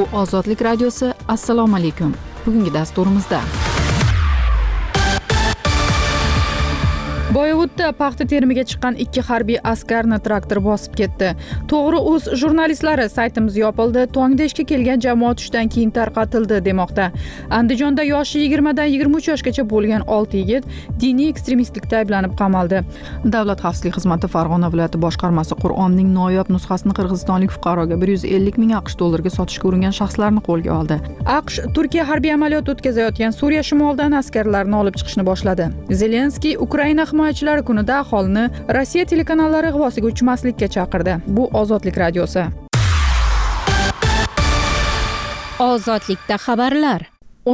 Bu Ozodlik radiosi. Assalomu alaykum. Bugungi dasturimizda Boyovutda paxta terimiga chiqqan 2 harbiy askarni traktor bosib ketdi. To'g'ri.uz jurnalistlari saytimiz yopildi, tongda ishga kelgan jamoat tushdan keyin tarqatildi demoqda. Andijonda yoshi 20 dan 23 yoshgacha bo'lgan 6 yigit diniy ekstremistlikda ayblanib qamaldi. Davlat xavfsizlik xizmati Farg'ona viloyati boshqarmasi Qur'onning noyob nusxasini qirg'izistonlik fuqaroga 150 ming AQSh dollarga sotishga uringan shaxslarni qo'lga oldi. AQSh Turkiya harbiy amaliyot o'tkazayotgan Suriya shimolidan askarlarni olib chiqishni boshladi. Zelenskiy Ukraina himoyachilari kunida aholini Rossiya telekanallari g'ivosiga uchmaslikka chaqirdi. Bu Ozodlik radiosi. Ozodlikda xabarlar.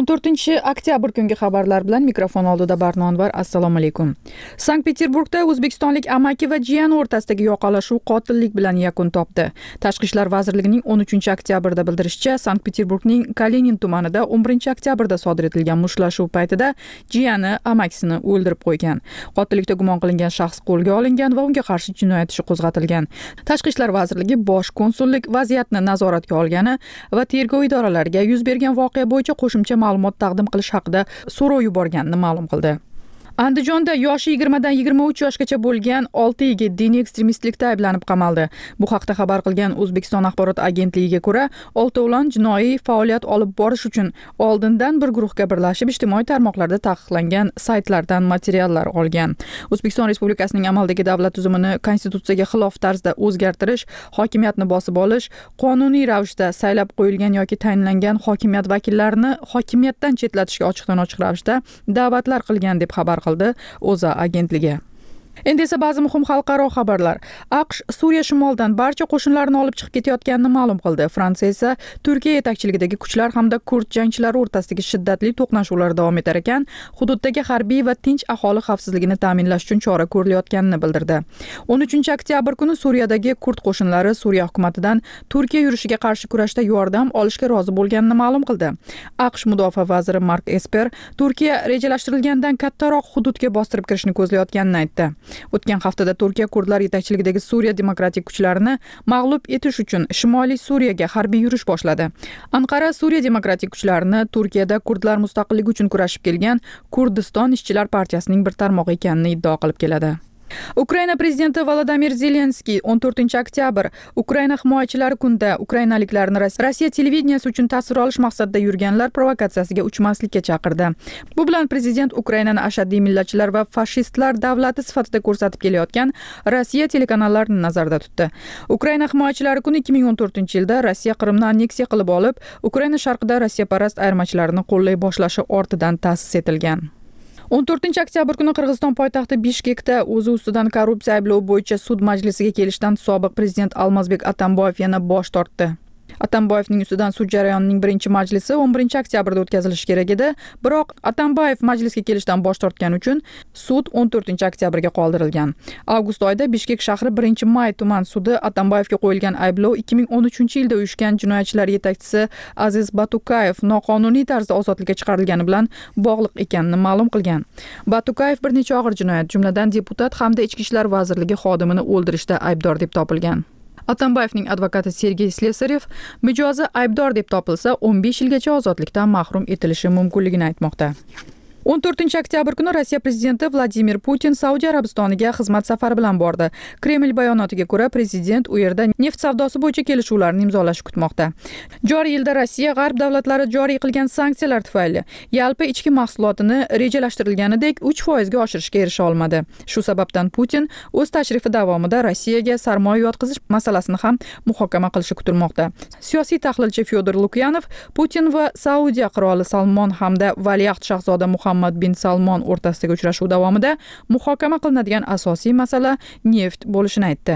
14-oktyabr kungi xabarlar bilan mikrofon oldida Barno Anvar. Assalomu alaykum. Sankt-Peterburgda o'zbekistonlik amaki va jiyan o'rtasidagi yoqalashuv qotillik bilan yakun topdi. Tashqi ishlar vazirligining 13-oktyabrda bildirishicha, Sankt-Peterburgning Kalenin tumanida 11-oktyabrda sodir etilgan mushtlashuv paytida jiyani amakisini o'ldirib qo'ygan. Qotillikda gumon qilingan shaxs qo'lga olingan va unga qarshi jinoyat ishi qo'zg'atilgan. Tashqi ishlar vazirligi bosh konsullik vaziyatni nazoratga olgani va tergov idoralariga yuz bergan voqea bo'yicha qo'shimcha ma'lumot taqdim qilish haqida so'rov yuborganini ma'lum qildi. Andijonda yoshi 20 dan 23 yoshgacha bo'lgan 6 yigit diniy ekstremistlikda ayblanib qamaldi. Bu haqda xabar qilgan O'zbekiston axborot agentligiga ko'ra, 6 jinoiy faoliyat olib borish uchun oldindan bir guruhga birlashib ijtimoiy tarmoqlarda taqiqlangan saytlardan materiallar olgan. O'zbekiston Respublikasining amaldagi davlat tuzumini konstitutsiyaga xilof tarzda o'zgartirish, hokimiyatni bosib olish, qonuniy ravishda saylab qo'yilgan yoki tayinlangan hokimiyat vakillarini hokimiyatdan chetlatishga ochiqdan-ochiq ravishda da'vatlar qilgan deb xabar qildi O'zA agentligi. Endi esa ba'zi muhim xalqaro xabarlar. AQSh Suriya shimolidan barcha qo'shinlarini olib chiqib ketayotganini ma'lum qildi. Fransiya esa Turkiya yetakchiligidagi kuchlar hamda kurd jangchilari o'rtasidagi shiddatli to'qnashuvlar davom etar ekan, hududdagi harbiy va tinch aholi xavfsizligini ta'minlash uchun chora ko'rilayotganini bildirdi. 13-oktyabr kuni Suriyadagi kurd qo'shinlari Suriya hukumatidan Turkiya yurishiga qarshi kurashda yordam olishga rozi bo'lganini ma'lum qildi. AQSh mudofaa vaziri Mark Esper Turkiya rejalashtirilgandan kattaroq hududga bostirib kirishni ko'zlayotganini aytdi. O'tgan haftada Turkiya kurdlar yetakchiligidagi Suriya demokratik kuchlarini mag'lub etish uchun Shimoliy Suriyaga harbiy yurish boshladi. Anqara Suriya demokratik kuchlarini Turkiyada kurdlar mustaqilligi uchun kurashib kelgan Kurdiston ishchilar partiyasining bir tarmog'i ekanini iddao qilib keladi. Ukraina prezidenti Volodymyr Zelenskiy 14-oktyabr Ukraina himoyachilari kunida ukrainaliklarni Rossiya televideniyasi uchun tasvir olish maqsadida yurganlar provokatsiyasiga uchmaslikka chaqirdi. Bu bilan prezident Ukrainani ashaddiy millatchilar va fashistlar davlati sifatida ko'rsatib kelayotgan Rossiya telekanallarini nazarda tutdi. Ukraina himoyachilari kuni 2014-yilda Rossiya Qrimni anneksiya qilib olib, Ukraina sharqida Rossiyaparast ayirmachilarni qo'llay boshlashi ortidan ta'sis etilgan. 14-oktyabr kuni Qirg'iziston poytaxti Bishkekda o'zi ustidan korrupsiya ayblovi bo'yicha sud majlisiga kelishdan sobiq prezident Almazbek Atamboyev yana bosh tortdi. Atamboyevning ustidan sud jarayonining birinchi majlisi 11-oktyabrda o'tkazilishi kerak edi, biroq Atamboyev majlisga kelishdan bosh tortgani uchun sud 14-oktyabrga qoldirilgan. Avgust oyida Bishkek shahri 1-may tuman sudi Atamboyevga qo'yilgan ayblov 2013-yilda uyushgan jinoyatchilar yetakchisi Aziz Batukayev noqonuniy tarzda ozodlikka chiqarilgani bilan bog'liq ekanini ma'lum qilgan. Batukayev bir necha og'ir jinoyat, jumladan deputat hamda ichki ishlar vazirligi xodimini o'ldirishda aybdor deb topilgan. Atamboyevning advokati Sergey Slesarev mijozi aybdor deb topilsa 15 yilgacha ozodlikdan mahrum etilishi mumkinligini aytmoqda. 14-oktyabr kuni Rossiya prezidenti Vladimir Putin Saudiya Arabistoniga xizmat safari bilan bordi. Kreml bayonotiga ko'ra, prezident u yerda neft savdosi bo'yicha kelishuvlarni imzolashni kutmoqda. Joriy yilda Rossiya g'arb davlatlari joriy qilgan sanksiyalar tufayli yalpi ichki mahsulotini rejalashtirilganidek 3% ga oshirishga erisha olmadi. Shu sababdan Putin o'z tashrifi davomida Rossiyaga sarmoya yotqizish masalasini ham muhokama qilishi kutilmoqda. Siyosiy tahlilchi Fyodor Lukyanov Putin va Saudiya qiroli Salmon hamda valiahd shahzoda Muhammad bin Salmon o'rtasidagi uchrashuv davomida muhokama qilinadigan asosiy masala neft bo'lishini aytdi.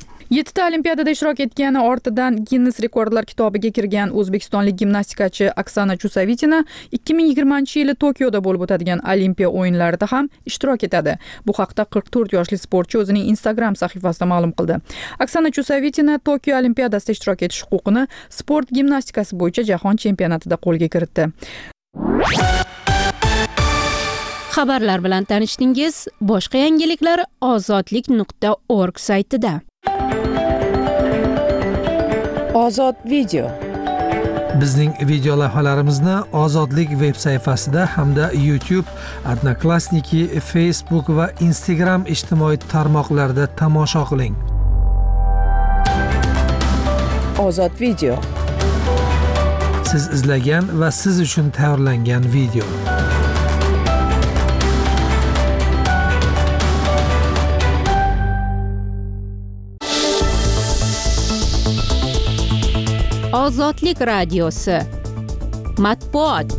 7 olimpiadada ishtirok etgani ortidan Guinness rekordlar kitobiga kirgan o'zbekistonlik gimnastikachi Oksana Chusovitina 2020-yili Tokioda bo'lib o'tadigan Olimpiya o'yinlarida ham ishtirok etadi. Bu haqda 44 yoshli sportchi o'zining Instagram sahifasida ma'lum qildi. Oksana Chusovitina Tokio olimpiadasida ishtirok etish huquqini sport gimnastikasi bo'yicha jahon chempionatida qo'lga kiritdi. Xabarlar bilan tanishdingiz. Boshqa yangiliklar ozodlik.org saytida. Ozod video. Bizning video lavhalarimizni Ozodlik veb sayfasida hamda YouTube, Odnoklassniki, Facebook va Instagram ijtimoiy tarmoqlarida tomosha qiling. Ozod video. Siz izlagan va siz uchun tayyorlangan video. Ozodlik radiosi. Matbuot.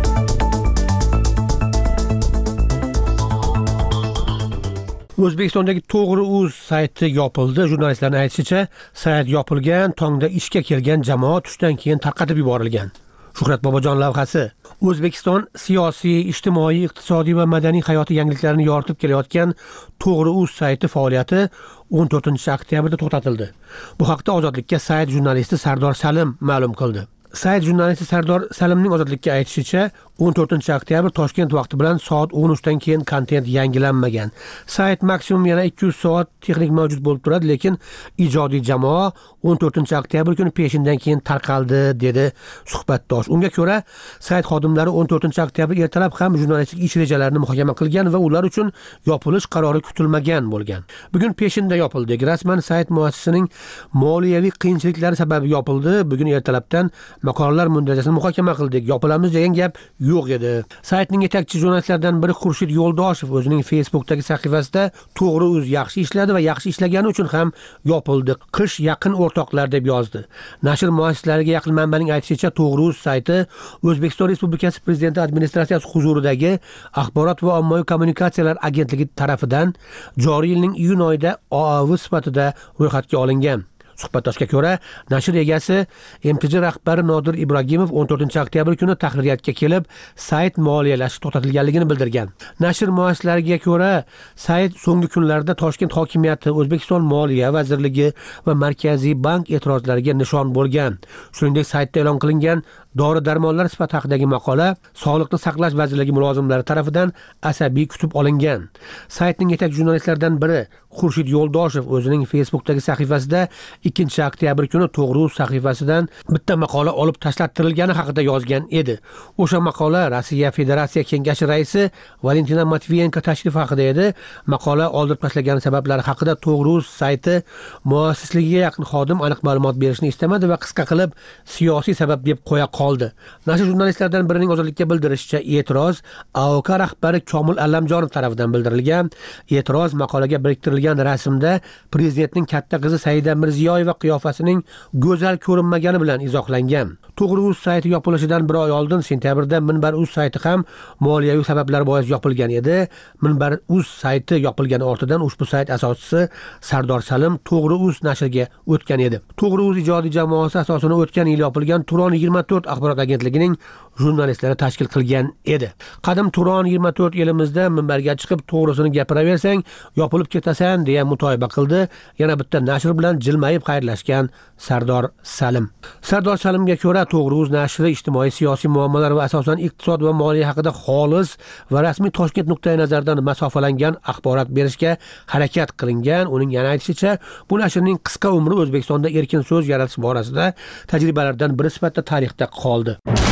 O'zbekistondagi To'g'ri.uz sayti yopildi. Jurnalistlarning aytishicha, sayt yopilgan, tongda ishga kelgan jamoa tushdan keyin tarqatib yuborilgan. Shuhrat Bobojon lavhasi. O'zbekiston siyosiy, ijtimoiy, iqtisodiy va madaniy hayoti yangiliklarini yoritib kelayotgan To'g'ri.uz sayti faoliyati 14-oktyabrda to'xtatildi. Bu haqda Ozodlikka sayt jurnalisti Sardor Salim ma'lum qildi. Sayt jurnalisti Sardor Salimning Ozodlikka aytishicha, 14-oktyabr Toshkent vaqti bilan soat 13dan keyin kontent yangilanmagan. Sayt maksimum yana 200 soat texnik mavjud bo'lib turadi, lekin ijodiy jamoa 14-oktyabr kuni peshindan keyin tarqaldi, dedi suhbatdosh. Unga ko'ra, sayt xodimlari 14-oktyabr ertalab ham jurnalistik ish rejalarini muhokama qilgan va ular uchun yopilish qarori kutilmagan bo'lgan. Bugun peshinda yopildi. Rasman sayt muassisining moliyaviy qiyinchiliklari sababli yopildi. Bugun ertalabdan maqolalar muntajasini muhokama qildik. Yopilamiz degan gap yo'q edi. Saytning yetakchi jurnalistlardan biri Xurshid Yo'ldoshev o'zining Facebook'dagi sahifasida To'g'ri.uz yaxshi ishladi va yaxshi ishlagani uchun ham yopildi. Qish yaqin o'rtoqlar deb yozdi. Nashr muassislariga yaqin manbaning aytishicha, To'g'ri.uz sayti O'zbekiston Respublikasi Prezidenti administratsiyasi huzuridagi Axborot va ommaviy kommunikatsiyalar agentligi tarafidan joriy yilning iyun oyida OAV sifatida ro'yxatga olingan. Suhbatdoshga ko'ra, nashr egasi MTJ rahbari Nodir Ibragimov 14-oktyabr kuni tahririyatga kelib, sayt moliyalashi to'xtatilganligini bildirgan. Nashr muassislariga ko'ra, sayt so'nggi kunlarda Toshkent hokimiyati, O'zbekiston Moliya vazirligi va Markaziy bank e'tirozlariga nishon bo'lgan. Shuningdek, saytda e'lon qilingan dori-darmonlar sifati haqidagi maqola Sog'liqni saqlash vazirligi mulozimlari tomonidan asabiy kutib olingan. Saytning yetakchi jurnalistlaridan biri Xurshid Yo'ldoshev o'zining Facebook'dagi sahifasida 2-oktyabr kuni To'g'ri.uz sahifasidan bitta maqola olib tashlatirilgani haqida yozgan edi. O'sha maqola Rossiya Federatsiya Kengashi raisi Valentina Matviyenko tashrifi haqida edi. Maqola oldirib tashlagani sabablari haqida To'g'ri.uz sayti muassisligiga yaqin xodim aniq ma'lumot berishni istamadi va qisqa qilib siyosiy sabab deb qo'ya qoldi. Nashr jurnalistlardan birining Ozodlikka bildirishicha, e'tiroz AOK rahbari Komil Allamjonov tomonidan bildirilgan. E'tiroz maqolaga biriktirilgan rasmda prezidentning katta qizi Saida Mirziyoyeva qiyofasining go'zal ko'rinmagani bilan izohlangan. To'g'ri.uz sayti yopilishidan bir oy oldin sentyabrda Minbar.uz sayti ham moliyaviy sabablar bois yopilgan edi. Minbar.uz sayti yopilgani ortidan ushbu sayt asoschisi Sardor Salim To'g'ri.uz nashriga o'tgan edi. To'g'ri.uz ijodiy jamoasi asosini o'tgan yil yopilgan Turon 24 axborot agentligining jurnalistlari tashkil qilgan edi. Qadim Turon 24 elimizda minbarga chiqib to'g'risini gapiraversang, yopilib ketasan deya mutoyiba qildi. Yana bitta nashr bilan jilmayib xayrlashgan Sardor Salim. Sardor Salimga ko'ra, To'g'ri.uz nashri ijtimoiy siyosiy muammolar va asosan iqtisod va moliya haqida xolis va rasmiy Toshkent nuqtai nazaridan masofalangan axborot berishga harakat qilingan. Uning yana aytishicha, bu nashrning qisqa umri O'zbekistonda erkin so'z yaratish borasida tajribalardan biri sifatida tarixda qoldi.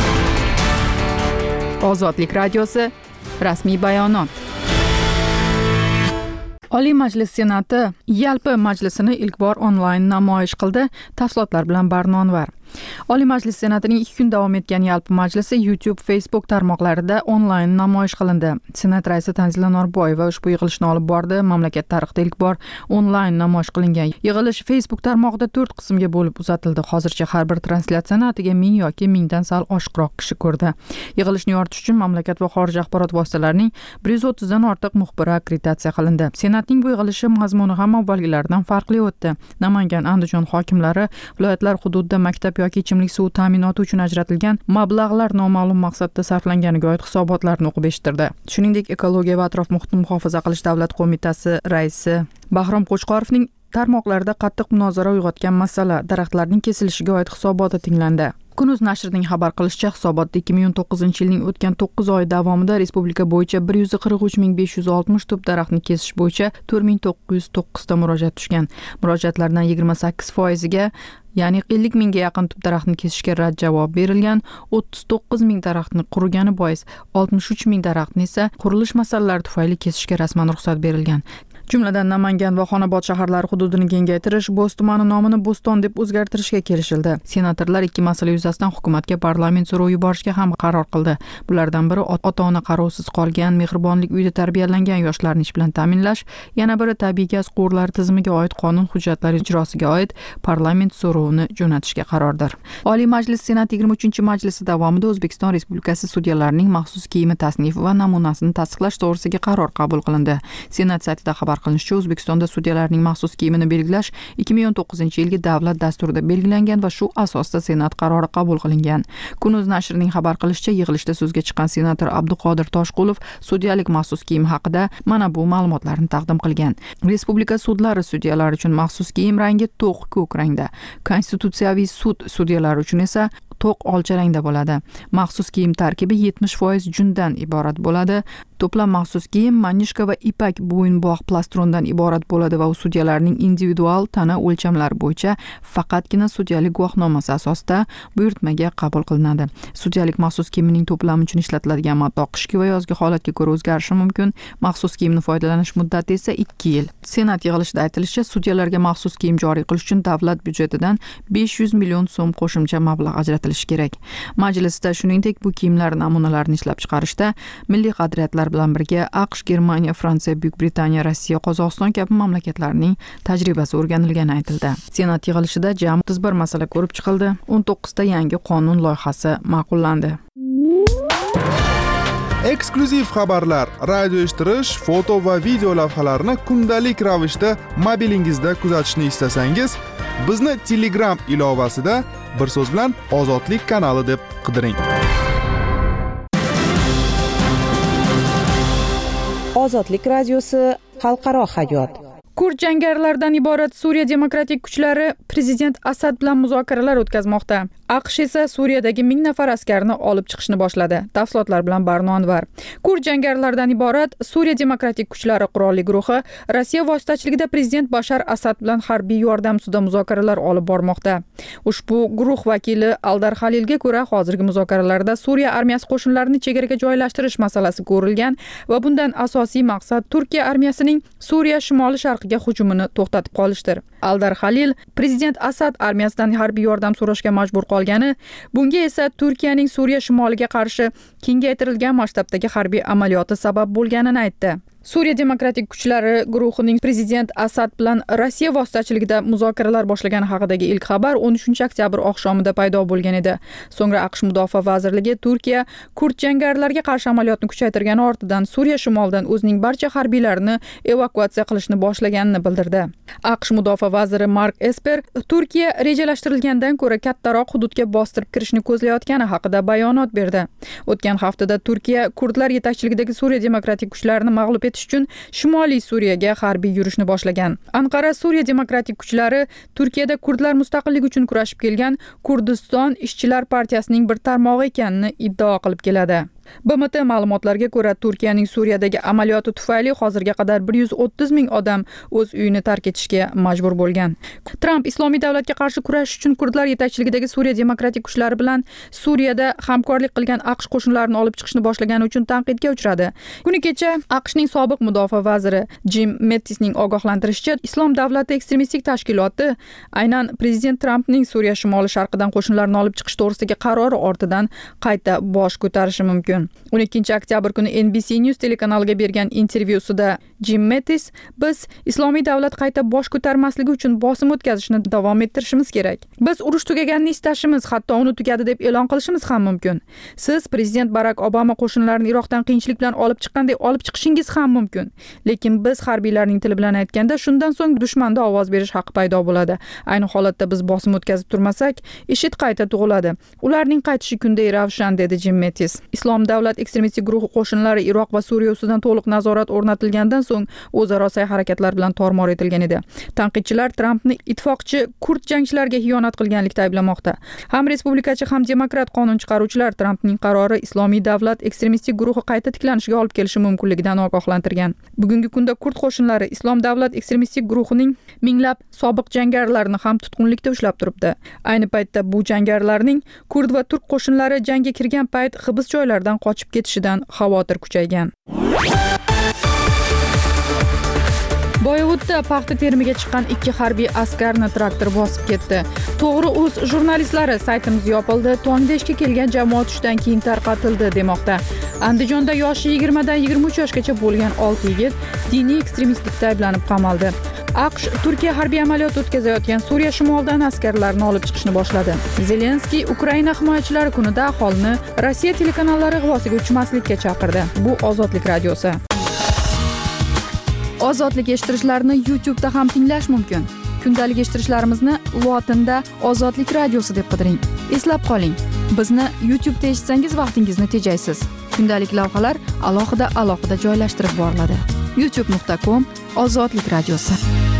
Ozodlik radiosi rasmiy bayonot. Oliy Majlis Senati yalpi majlisini ilk bor onlayn namoyish qildi. Tafsilotlar bilan Barnonvar. Oliy Majlis Senatining 2 kun davom etgan yalpi majlisi YouTube, Facebook tarmoqlarida onlayn namoyish qilindi. Senat raisi Tanzila Norboyeva ushbu yig'ilishni olib bordi. Mamlakat tarixida ilk bor onlayn namoyish qilingan yig'ilish Facebook tarmog'ida 4 qismga bo'lib uzatildi. Hozircha har bir translyatsiyani atiga 1000 yoki 1000 dan sal oshiqroq kishi ko'rdi. Yig'ilishni yoritish uchun mamlakat va xorij axborot vositalarining 130 dan ortiq muxbiri akkreditatsiya qilindi. Senatning bu yig'ilishi mazmuni ham avvalgilaridan farqli o'tdi. Namangan, Andijon hokimlari viloyatlar hududida maktab yoki ichimlik suvi ta'minoti uchun ajratilgan mablag'lar noma'lum maqsadda sarflanganiga oid hisobotlarni o'qib eshittirdi. Shuningdek, Ekologiya va atrof muhitni muhofaza qilish davlat qo'mitasi raisi Bahrom Qo'chqorovning tarmoqlarda qattiq munozara uyg'otgan masala daraxtlarning kesilishiga oid hisoboti tinglandi. Kun.uz nashrining xabar qilishicha, hisobotda 2019-yilning o'tgan 9 oy davomida respublika bo'yicha 143.560 tup daraxtni kesish bo'yicha 4.909 ta murojaat tushgan. Murojaatlardan 28%ga, ya'ni 50 mingga yaqin tup daraxtni kesishga rad javob berilgan. 39 ming daraxtni qurigani bois 63 ming daraxtni esa qurilish masalalari tufayli kesishga rasman ruxsat berilgan. Jumladan Namangan va Xonobod shaharlari hududini kengaytirish, Bo'z tumani nomini Bo'ston deb o'zgartirishga kelishildi. Senatorlar ikki masala yuzasidan hukumatga parlament so'rovi yuborishga ham qaror qildi. Bulardan biri ota-ona qarovsiz qolgan, mehribonlik uyida tarbiyalangan yoshlarni ish bilan ta'minlash, yana biri tabiiy gaz quvurlari tizimiga oid qonun hujjatlari ijrosiga oid parlament so'rovini jo'natishga qarordir. Oliy Majlis Senat 23-majlisi davomida O'zbekiston Respublikasi sudyalarining maxsus kiyimi tasnifi va namunasini tasdiqlash to'g'risidagi qaror qabul qilindi. Senat saytida xabar qilinishicha, O'zbekistonda sudyalarning maxsus kiyimini belgilash 2019-yilgi davlat dasturida belgilangan va shu asosda Senat qarori qabul qilingan. Kun.uz nashrining xabar qilishicha, yig'ilishda so'zga chiqqan senator Abduqodir Toshqulov sudyalik maxsus kiyim haqida mana bu ma'lumotlarni taqdim qilgan. Respublika sudlari sudyalari uchun maxsus kiyim rangi to'q ko'k rangda, Konstitutsiyaviy sud sudyalari uchun esa to'q olcha rangda bo'ladi. Maxsus kiyim tarkibi 70% jundan iborat bo'ladi. To'plam maxsus kiyim manishka va ipak bo'yinbog' plastrondan iborat bo'ladi va u sudyalarning individual tana o'lchamlari bo'yicha faqatgina sudyalik guvohnomasi asosida buyurtmaga qabul qilinadi. Sudyalik maxsus kiyimining to'plami uchun ishlatiladigan matoh qishki va yozgi holatga ko'ra o'zgarishi mumkin. Maxsus kiyimni foydalanish muddati esa 2 yil. Senat yig'ilishida aytilishicha, sudyalarga maxsus kiyim joriy qilish uchun davlat byudjetidan 500 million so'm qo'shimcha mablag' ajratilishi kerak. Majlisda shuningdek bu kiyimlar namunalarini ishlab chiqarishda milliy qadriyatlar bilan birga AQSh, Germaniya, Fransiya, Buyuk Britaniya, Rossiya, Qozog'iston kabi mamlakatlarning tajribasi o'rganilgani aytildi. Senat yig'ilishida jami 31 masala ko'rib chiqildi. 19 ta yangi qonun loyihasi ma'qullandi. Eksklyuziv xabarlar, radio eshittirish, foto va video lavhalarni kundalik ravishda mobilingizda kuzatishni istasangiz, bizni Telegram ilovasida bir so'z bilan Ozodlik kanali deb qidiring. Ozodlik radiosi xalqaro hayot. Kurd jangarilardan iborat Suriya demokratik kuchlari prezident Asad bilan muzokaralar o'tkazmoqda. AQSh esa Suriyadagi 1000 nafar askarni olib chiqishni boshladi. Tafsilotlar bilan Barno Anvar. Kurd jangarilardan iborat Suriya demokratik kuchlari qurolli guruhi Rossiya vositachiligida prezident Bashar Asad bilan harbiy yordam ustida muzokaralar olib bormoqda. Ushbu guruh vakili Aldar Halilga ko'ra, hozirgi muzokaralarda Suriya armiyasi qo'shinlarini chegaraga joylashtirish masalasi ko'rilgan va bundan asosiy maqsad Turkiya armiyasining Suriya shimoli sharqiga hujumini to'xtatib qolishdir. Aldar Halil prezident Asad armiyasidan harbiy yordam so'rashga majbur qolgani, bunga esa Turkiyaning Suriya shimoliga qarshi kengaytirilgan masshtabdagi harbiy amaliyoti sabab bo'lganini aytdi. Suriya demokratik kuchlari guruhining prezident Asad bilan Rossiya vositachiligida muzokaralar boshlagani haqidagi ilk xabar 13-oktyabr oqshomida paydo bo'lgan edi. So'ngra AQSh mudofaa vazirligi Turkiya kurd jangarilarga qarshi amaliyotni kuchaytirgani ortidan Suriya shimolidan o'zining barcha harbiylarini evakuatsiya qilishni boshlaganini bildirdi. AQSh mudofaa vaziri Mark Esper Turkiya rejalashtirilgandan ko'ra kattaroq hududga bostirib kirishni ko'zlayotgani haqida bayonot berdi. O'tgan haftada Turkiya kurdlar yetakchiligidagi Suriya demokratik kuchlarini mag'lub uchun Shimoliy Suriyaga harbiy yurishni boshlagan. Anqara Suriya demokratik kuchlari Turkiyada kurdlar mustaqilligi uchun kurashib kelgan Kurdiston ishchilar partiyasining bir tarmog'i ekanini iddao qilib keladi. BMT ma'lumotlariga ko'ra, Turkiyaning Suriyadagi amaliyoti tufayli hozirga qadar 130 ming odam o'z uyini tark etishga majbur bo'lgan. Trump Islomiy davlatga qarshi kurashish uchun kurdlar yetakchiligidagi Suriya demokratik kuchlari bilan Suriyada hamkorlik qilgan AQSh qo'shinlarini olib chiqishni boshlagani uchun tanqidga uchradi. Kuni kecha AQShning sobiq mudofaa vaziri Jim Mattisning ogohlantirishicha, Islom davlati ekstremistik tashkiloti aynan prezident Trumpning Suriya shimoli sharqidan qo'shinlarni olib chiqish to'g'risidagi qarori ortidan qayta bosh ko'tarishi mumkin. 12-oktyabr kuni NBC News telekanaliga bergan intervyusida Jim Mattis, biz Islomiy davlat qayta bosh ko'tarmasligi uchun bosim o'tkazishni davom ettirishimiz kerak. Biz urush tugaganini istashimiz, hatto uni tugadi deb e'lon qilishimiz ham mumkin. Siz prezident Barack Obama qo'shinlarini Iroqdan qiyinchilik bilan olib chiqqanday olib chiqishingiz ham mumkin. Lekin biz harbiylarning tili bilan aytganda, shundan so'ng dushmanda ovoz berish haqqi paydo bo'ladi. Ayni holatda biz bosim o'tkazib turmasak, IShID qayta tug'iladi. Ularning qaytishi kunday ravshan, dedi Jim Mattis. Islom Islom davlat ekstremistik guruhi qo'shinlari Iroq va Suriya ustidan to'liq nazorat o'rnatilgandan so'ng o'zaro sa'y-harakatlar bilan tormor etilgan edi. Tanqidchilar Trampni ittifoqchi kurd jangchilarga xiyonat qilganlikda ayblamoqda. Ham respublikachi, ham demokrat qonun chiqaruvchilar Trampning qarori Islomiy davlat ekstremistik guruhi qayta tiklanishiga olib kelishi mumkinligidan ogohlantirgan. Bugungi kunda kurd qo'shinlari Islom davlat ekstremistik guruhining minglab sobiq jangarilarini ham tutqunlikda ushlab turibdi. Ayni paytda bu jangarilarning kurd va turk qo'shinlari jangga kirgan payt hibs joylardan qochib ketishidan xavotir kuchaygan. Boyovutda paxta terimiga chiqqan 2 harbiy askarni traktor bosib ketdi. To'g'ri.uz jurnalistlari saytimiz yopildi, tongda ishga kelgan jamoat tushdan keyin tarqatildi demoqda. Andijonda yoshi 20 dan 23 yoshgacha bo'lgan 6 yigit diniy ekstremistlikda ayblanib qamaldi. AQSh Turkiya harbiy amaliyot o'tkazayotgan Suriya shimolidan askarlarni olib chiqishni boshladi. Zelenskiy Ukraina himoyachilari kunida aholini Rossiya telekanallari g'ivosiga uchmaslikka chaqirdi. Bu Ozodlik radiosi. Ozodlik eshittirishlarni YouTube'da ham tinglash mumkin. Kundalik eshittirishlarimizni lotinda Ozodlik radiosi deb qidiring. Eslab qoling, bizni YouTube'da eshitsangiz vaqtingizni tejaysiz. Kundalik lavhalar alohida joylashtirib boriladi. youtube.com/Ozodlik radiosi.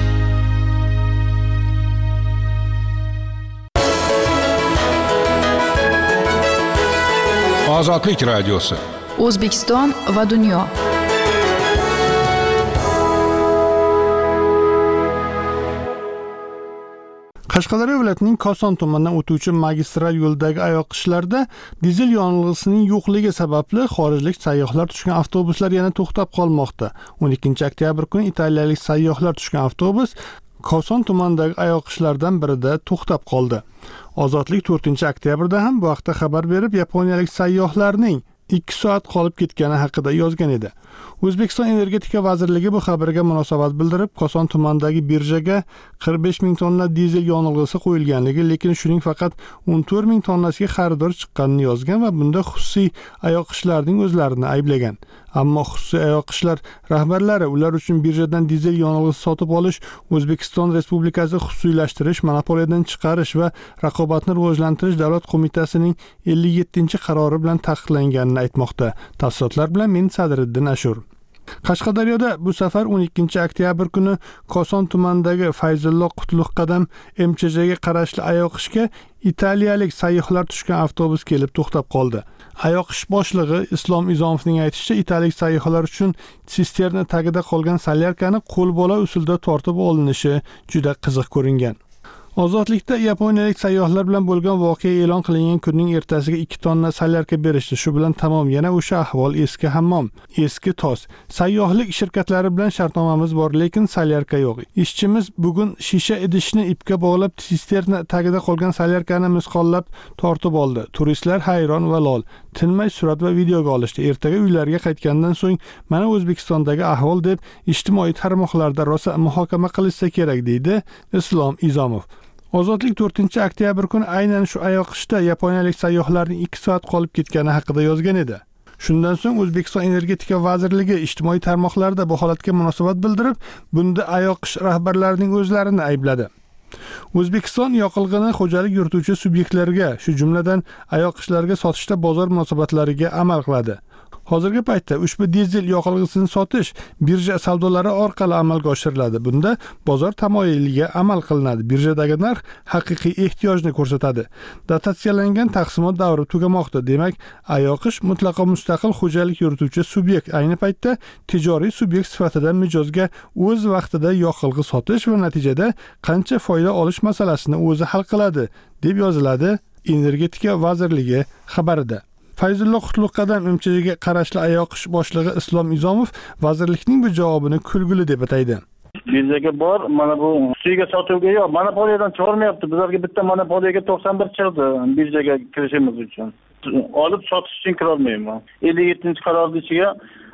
Ozodlik radiosi. O'zbekiston va dunyo. Qashqadaryo viloyatining Koson tumanidan o'tuvchi magistral yo'ldagi ayoqishlarda dizel yonilg'isining yo'qligi sababli xorijlik sayyohlar tushgan avtobuslar yana to'xtab qolmoqda. 12 oktyabr kuni italiyalik sayyohlar tushgan avtobus Koson tumanidagi ayoqishlardan birida to'xtab qoldi. Ozodlik 4 oktyabrda ham bu haqda xabar berib, yaponiyalik sayyohlarning 2 soat qolib ketgani haqida yozgan edi. O'zbekiston Energetika vazirligi bu xabarga munosabat bildirib, Koson tumanidagi birjaga 45 ming tonna dizel yonilg'isi qo'yilganligi, lekin shuning faqat 14 ming tonnasiga xaridor chiqqanini yozgan va bunda xususiy ayoqishlarning o'zlarini ayblagan. Ammo xususiy ayoqishlar rahbarlari ular uchun birjadan dizel yonilg'isi sotib olish O'zbekiston Respublikasi xususiylashtirish, monopoliyadan chiqarish va raqobatni rivojlantirish davlat qo'mitasining 57-qarori bilan taqiqlanganini aytmoqda. Tafsilotlar bilan men Sadriddin Ashur. Qashqadaryoda bu safar 12 oktyabr kuni Koson tumanidagi Fayzullo Qutlug'qadam MCJga qarashli ayoqishga italiyalik sayyohlar tushgan avtobus kelib to'xtab qoldi. Ayoqish boshlig'i Islom Izomovning aytishicha, italiyalik sayyohlar uchun sisterna tagida qolgan solyarkani qo'lbola usulda tortib olinishi juda qiziq ko'ringan. Ozodlikda yaponiyalik sayyohlar bilan bo'lgan voqea e'lon qilingan kunning ertasiga 2 tonna solyarka berishdi. Shu bilan tamom, yana o'sha ahvol, eski hammom, eski tos. Sayyohlik shirkatlari bilan shartnomamiz bor, lekin solyarka yo'q. Ishchimiz bugun shisha idishni ipga bog'lab, sisterna tagida qolgan solyarkani misqollab tortib oldi. Turistlar hayron va lol. Tinmay surat va videoga olishdi. Ertaga uylariga qaytgandan so'ng mana O'zbekistondagi ahvol deb ijtimoiy tarmoqlarda rosa muhokama qilishsa kerak, deydi Islom Izomov. Ozodlik 4 oktyabr kuni aynan shu ayoqishda yaponiyalik sayyohlarning 2 soat qolib ketgani haqida yozgan edi. Shundan so'ng O'zbekiston Energetika vazirligi ijtimoiy tarmoqlarda bu holatga munosabat bildirib, bunda ayoqish rahbarlarining o'zlarini aybladi. O'zbekiston yoqilg'ini xo'jalik yurituvchi subyektlarga, shu jumladan ayoqishlarga sotishda bozor munosabatlariga amal qiladi. Hozirgi paytda ushbu dizel yoqilg'isini sotish birja savdolari orqali amalga oshiriladi. Bunda bozor tamoyiliga amal qilinadi. Birjadagi narx haqiqiy ehtiyojni ko'rsatadi. Dotatsiyalangan taqsimot davri tugamoqda. Demak, ayoqish mutlaqo mustaqil xo'jalik yurituvchi subyekt. Ayni paytda tijoriy subyekt sifatida mijozga o'z vaqtida yoqilg'i sotish va natijada qancha foyda olish masalasini o'zi hal qiladi, deb yoziladi Energetika vazirligi xabarida. Fayzullo Qutlug'qadam MCJga qarashli ayoqish boshlig'i Islom Izomov vazirlikning bu javobini kulgili deb ataydi. Birjaga bor, mana bu suyga sotuvga yo'q, monopoliyadan chiqarmayapti. Bizlarga bitta monopoliyaga 91 chiqdi birjaga kirishimiz uchun. Olib sotish uchun kira olmayman. 57-qarorning ichiga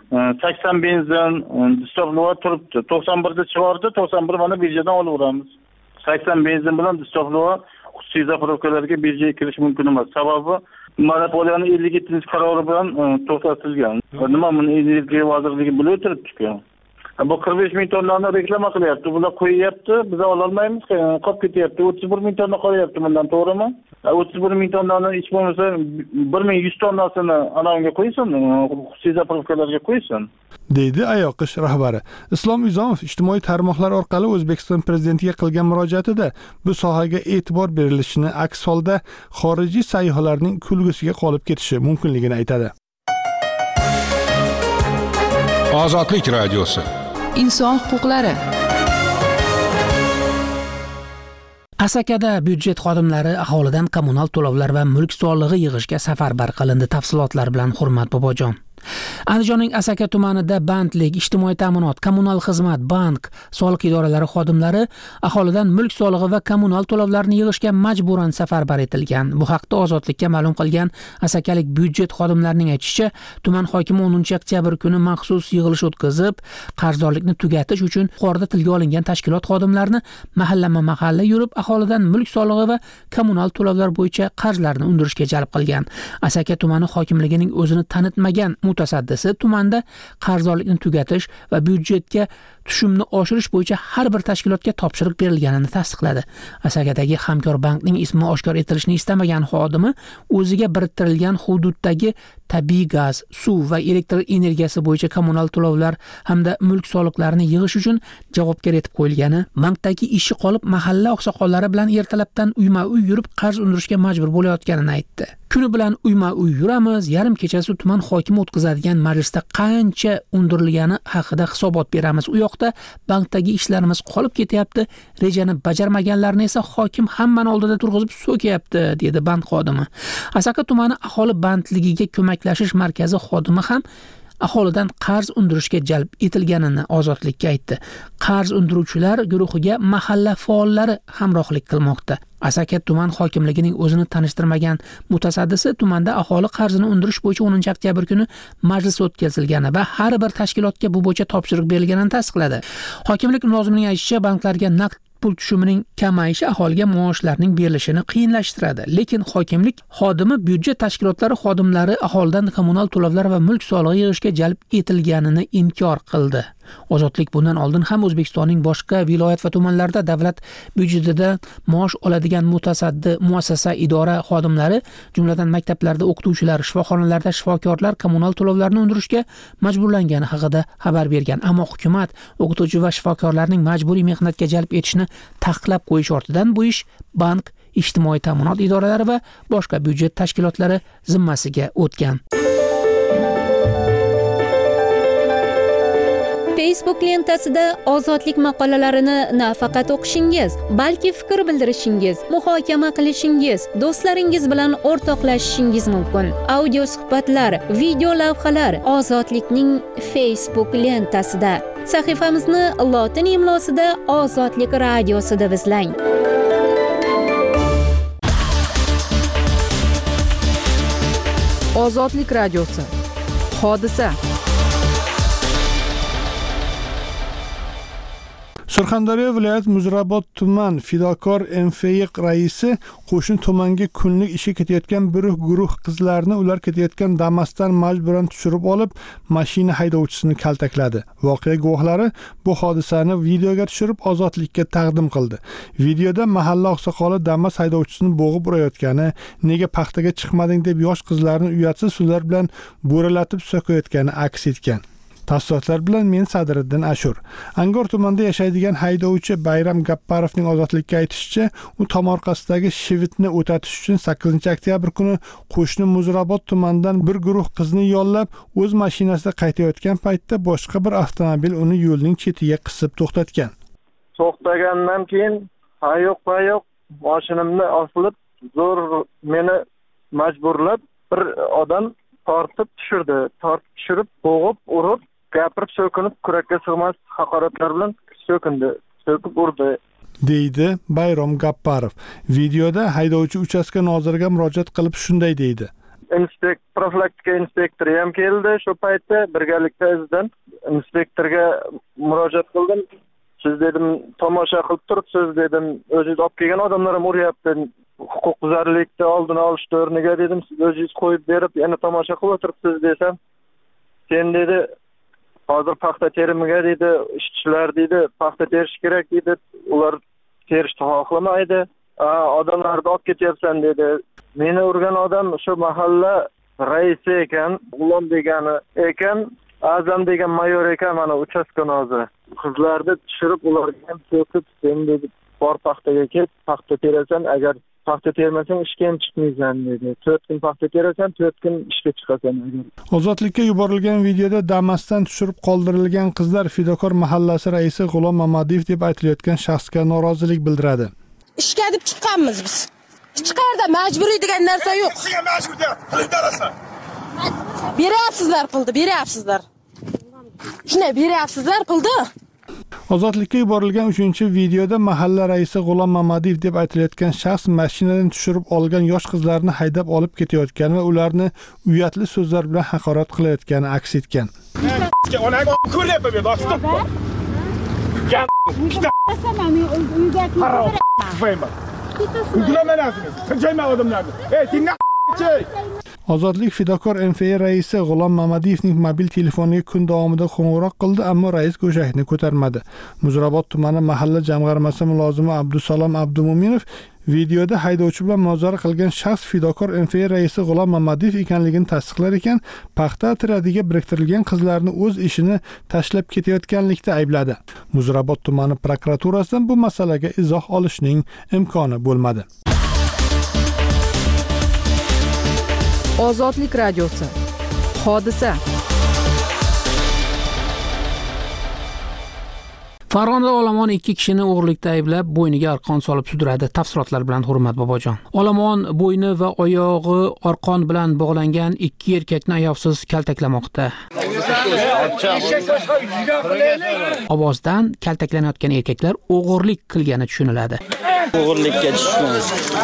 80 benzin distovlova turibdi. 91da chiqardi, 91 mana birjadan olaveramiz. 80 benzin bilan distovlova xususiy zapravkalarga birjaga kirish mumkin emas. Sababi monopoliyaning 57-qarori bilan to'xtatilgan. Nima buni Energiya vazirligi bilib o'tiribdi-ku. Bu 45 ming tonnani reklama qilyapti. Bular qo'yyapti, biz ola olmaymiz, qolib ketyapti. 31 ming tonna qolyapti bundan, to'g'rimi? 31 ming tonnani hech bo'lmasa 1100 tonnasini anavga qo'ysin, xususiy zapravkalarga qo'ysin. deydi AYoQSh rahbari. Islom Izomov ijtimoiy tarmoqlar orqali O'zbekiston prezidentiga qilgan murojaatida bu sohaga e'tibor berilishini, aks holda xorijiy sayyohlarning kulgusiga qolib ketishi mumkinligini aytadi. Ozodlik radiosi. Inson huquqlari. Asakada byudjet xodimlari aholidan kommunal to'lovlar va mulk solig'i yig'ishga safarbar qilindi. Tafsilotlar bilan Hurmat Bobojon. Andijonning Asaka tumanida bandlik, ijtimoiy ta'minot, kommunal xizmat, bank, soliq idoralari xodimlari aholidan mulk solig'i va kommunal to'lovlarni yig'ishga majburan safarbar etilgan. Bu haqda Ozodlikka ma'lum qilgan asakalik byudjet xodimlarining aytishicha, tuman hokimi 10-oktyabr kuni maxsus yig'ilish o'tkazib, qarzdorlikni tugatish uchun yuqorida tilga olingan tashkilot xodimlarini mahallama-mahalla yurib, aholidan mulk solig'i va kommunal to'lovlar bo'yicha qarzlarni undirishga jalb qilgan. Asaka tumani hokimligining o'zini tanitmagan mutasaddisi tumanda qarzdorlikni tugatish va byudjetga tushumni oshirish bo'yicha har bir tashkilotga topshiriq berilganini tasdiqladi. Asakadagi Hamkor bankning ismi oshkor etilishini istamagan xodimi o'ziga biriktirilgan hududdagi tabiiy gaz, suv va elektr energiyasi bo'yicha kommunal to'lovlar hamda mulk soliqlarini yig'ish uchun javobgar etib qo'yilgani, bankdagi ishi qolib mahalla oqsoqollari bilan ertalabdan uyma-uy yurib qarz undirishga majbur bo'layotganini aytdi. Kuni bilan uyma-uy yuramiz, yarim kechasi tuman hokimi o'tkazadigan majlisda qancha undirilgani haqida hisobot beramiz. U yoqda bankdagi ishlarimiz qolib ketyapti, rejani bajarmaganlarni esa hokim hammani oldida turg'izib so'kyapti, dedi bank xodimi. Asaka tumani aholi bandligiga ko'maklashish markazi xodimi ham aholidan qarz undirishga jalb etilganini Ozodlikka aytdi. Qarz undiruvchilar guruhiga mahalla faollari hamrohlik qilmoqda. Asaka tuman hokimligining o'zini tanishtirmagan mutasaddisi tumanda aholi qarzini undirish bo'yicha 10-oktyabr kuni majlis o'tkazilgani va har bir tashkilotga bu bo'yicha topshiriq berilganini tasdiqladi. Hokimlik nozimining aytishicha, banklarga naqd pul tushumining kamayishi aholiga maoshlarning berilishini qiyinlashtiradi. Lekin hokimlik xodimi byudjet tashkilotlari xodimlari aholidan kommunal to'lovlar va mulk solig'i yig'ishga jalb etilganini inkor qildi. Ozodlik bundan oldin ham O'zbekistonning boshqa viloyat va tumanlarida davlat byudjetidan maosh oladigan mutasaddi muassasa idora xodimlari, jumladan maktablarda o'qituvchilar, shifoxonalarda shifokorlar kommunal to'lovlarni undirishga majburlangani haqida xabar bergan. Ammo hukumat o'qituvchi va shifokorlarning majburiy mehnatga jalb etishni taqiqlab qo'yish ortidan bu ish bank, ijtimoiy ta'minot idoralari va boshqa byudjet tashkilotlari zimmasiga o'tgan. Facebook lentasida ozodlik maqolalarini nafaqat o'qishingiz, balki fikr bildirishingiz, muhokama qilishingiz, do'stlaringiz bilan o'rtoqlashishingiz mumkin. Audio suhbatlar, video lavhalar Ozodlikning Facebook lentasida. Sahifamizni lotin imlosida Ozodlik radiosi deb izlang. Ozodlik radiosi. Hodisa. Surxondaryo viloyat Muzrabot tuman fidokor MFYiq raisi qo'shni tumanga kunlik ishga ketayotgan bir guruh qizlarni ular ketayotgan Damas'dan majburan tushirib olib, mashina haydovchisini kaltakladi. Voqea guvohlari bu hodisani videoga tushirib Ozodlikka taqdim qildi. Videoda mahalla oqsoqoli Damas haydovchisini bo'g'ib urayotgani, nega paxtaga chiqmading deb yosh qizlarni uyatsiz so'zlar bilan bo'ralatib so'kayotgani aks etgan. Tafsilotlar bilan men Sadriddin Ashur. Angor tumanida yashaydigan haydovchi Bayram Gapparovning Ozodlikka aytishicha, u tomorqasidagi shivitni o'tatish uchun 8-oktyabr kuni qo'shni Muzrabot tumanidan bir guruh qizni yollab, o'z mashinasida qaytayotgan paytda boshqa bir avtomobil uni yo'lning chetiga qisib to'xtatgan. To'xtagandan keyin hayoq mashinamni osilib, zo'r meni majburlab bir odam tortib tushirib, bo'g'ib, urib, gapirib so'kinib, kurakka sig'mas haqoratlar bilan so'kib urdi, deydi Bayram Gapparov. Videoda haydovchi uchastka noziriga murojaat qilib shunday deydi. Profilaktika inspektori ham keldi. Shu paytda birgalikda izidan inspektorga murojaat qildim. Siz dedim, tomosha qilib turibsiz dedim. O'zingiz olib kelgan odamlar ham uryapti. Huquqbuzarlikni oldini olish o'rniga dedim, siz o'zingiz qo'yib berib, yana tomosha qilib o'tiribsiz desam, sen dedi, hozir paxta terimiga deydi, ishchilar deydi, paxta terish kerak deydi. Ular terishni xohlamaydi. Odamlarni olib ketyapsan dedi. Meni urgan odam shu mahalla raisi ekan, G'ulom degani ekan, Azam degan mayor ekan, mana uchastka noziri. Qizlarni tushirib ularga ham so'kib, sen dedi, bor paxtaga ket, paxta terasan, agar paxta termasang ishga ham chiqmaysan dedi. 4 kun paxta terasan, 4 kun ishga chiqasan. Ozodlikka yuborilgan videoda Damas'dan tushirib qoldirilgan qizlar Fidokor mahallasi raisi G'ulom Mamadiyev deb aytilayotgan shaxsga norozilik bildiradi. Ishga deb chiqqanmiz biz. Hech qayerda majburiy degan narsa yo'q. Sizga majbur deb qilib berasan. Beryapsizlar qildi, beryapsizlar. Shuni beryapsizlar qildi. Ozodlikka yuborilgan 3-videoda mahalla raisi G'ulom Mamadiyev deb aytilayotgan shaxs mashinadan tushirib olgan yosh qizlarni haydab olib ketayotgani va ularni uyatli so'zlar bilan haqorat qilayotgani aks etgan. Onaga ko'ryapman men, dostum. Ozodlik Fidokor MFA raisi G'ulom Mamadiyevning mobil telefoniga kun davomida qo'ng'iroq qildi, ammo rais go'shakni ko'tarmadi. Muzrabot tumani mahalla jamg'armasi mulozimi Abdusalom Abdumo'minov videoda haydovchi bilan munozara qilgan shaxs Fidokor MFA raisi G'ulom Mamadiyev ekanligini tasdiqlar ekan, paxta atradiga biriktirilgan qizlarni o'z ishini tashlab ketayotganlikda aybladi. Muzrabot tumani prokuraturasidan bu masalaga izoh olishning imkoni bo'lmadi. Ozodlik radiosi. Hodisa. Farg'onada olomon 2 kishini o'g'irlikda ayblab, bo'yniga arqon solib sudradi. Tafsilotlar bilan Hurmat Bobojon. Olomon bo'yni va oyog'i arqon bilan bog'langan 2 erkakni ayovsiz kaltaklamoqda. Ovozdan kaltaklanayotgan erkaklar o'g'irlik qilgani tushuniladi. O'g'irlikka tushgan.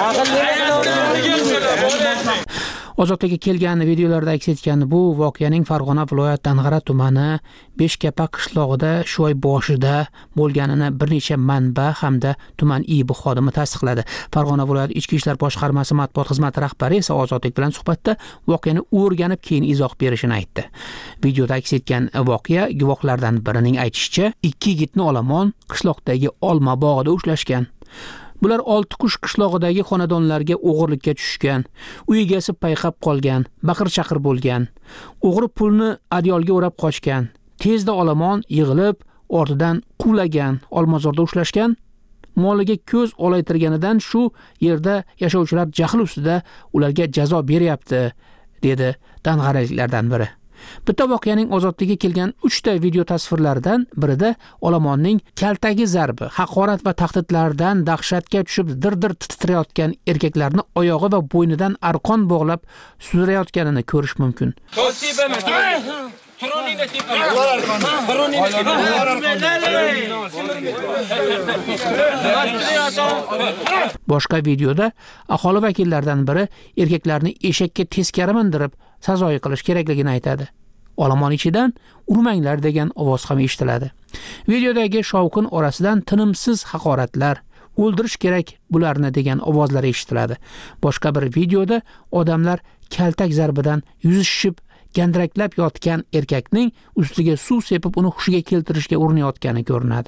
Ozodlikka kelgan videolarda aks etgan bu voqeaning Farg'ona viloyat Dang'ara tumani Beshkapa qishlog'ida shu oy boshida bo'lganini bir necha manba hamda tuman IIB xodimi tasdiqladi. Farg'ona viloyat Ichki ishlar boshqarmasi matbuot xizmati rahbari esa Ozodlik bilan suhbatda voqeani o'rganib keyin izoh berishini aytdi. Videoda aks etgan voqea guvohlardan birining aytishicha, 2 yigitni olomon qishloqdagi olma bog'ida ushlashgan. Bular Oltiqush qishlog'idagi xonadonlarga o'g'irlikka tushgan. Uy egasi payqab qolgan, baqir-chaqir bo'lgan. O'g'ri pulni adyolga o'rab qochgan. Tezda olomon yig'ilib, ortidan quvlagan, Olmazorda ushlashgan. Moliga ko'z olaytirganidan shu yerda yashovchilar jahl ustida ularga jazo beryapti, dedi dang'araliklardan biri. Bitta voqeaning Ozodlikka kelgan 3 ta video tasvirlaridan birida olomonning kaltagi zarbi, haqorat va tahdidlardan dahshatga tushib dir-dir titrayotgan erkaklarni oyog'i va bo'ynidan arqon bog'lab sudrayotganini ko'rish mumkin. Boshqa videoda aholi vakillaridan biri erkaklarni eshakka teskari mindirib sazoyi qilish kerakligini aytadi. Olomon ichidan urmanglar degan ovoz ham eshitiladi. Videodagi shovqin orasidan tinimsiz haqoratlar, o'ldirish kerak bularni degan ovozlar eshitiladi. Boshqa bir videoda odamlar kaltak zarbidan yuzishib gandiraklab yotgan erkakning ustiga suv sepib uni hushiga keltirishga urinayotgani ko'rinadi.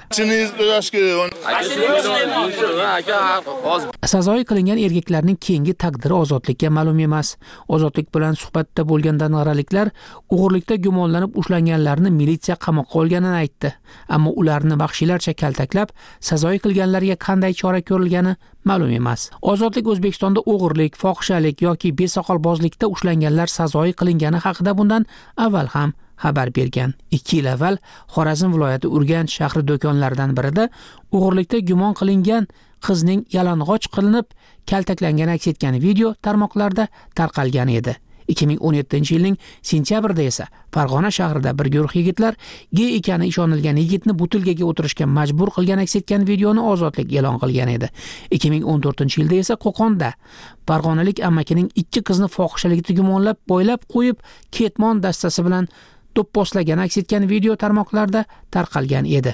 Sazoyi qilingan erkaklarning keyingi taqdiri Ozodlikka ma'lum emas. Ozodlik bilan suhbatda bo'lgan dang'araliklar o'g'irlikda gumonlanib ushlanganlarni militsiya qamoqqa olganini aytdi. Ammo ularni vahshiylarcha kaltaklab, sazoyi qilganlarga qanday chora ko'rilgani ma'lum emas. Ozodlik O'zbekistonda o'g'irlik, fohishalik yoki besoqolbozlikda ushlanganlar sazoyi qilingani haqida bundan avval ham xabar bergan. 2 yil avval Xorazm viloyati Urganch shahri do'konlaridan birida o'g'irlikda gumon qilingan qizning yalang'och qilinib kaltaklangani aks etgan video tarmoqlarda tarqalgan edi. 2017-yilning sentyabrida esa Farg'ona shahrida bir guruh yigitlar gey ekani ishonilgan yigitni butilkaga o'tirishga majbur qilgan aks etgan videoni Ozodlik e'lon qilgan edi. 2014-yilda esa Qo'qonda farg'onalik amakining 2 qizni fohishalikda gumonlab boylab qo'yib, ketmon dastasi bilan do'pposlagan aks etgan video tarmoqlarda tarqalgan edi.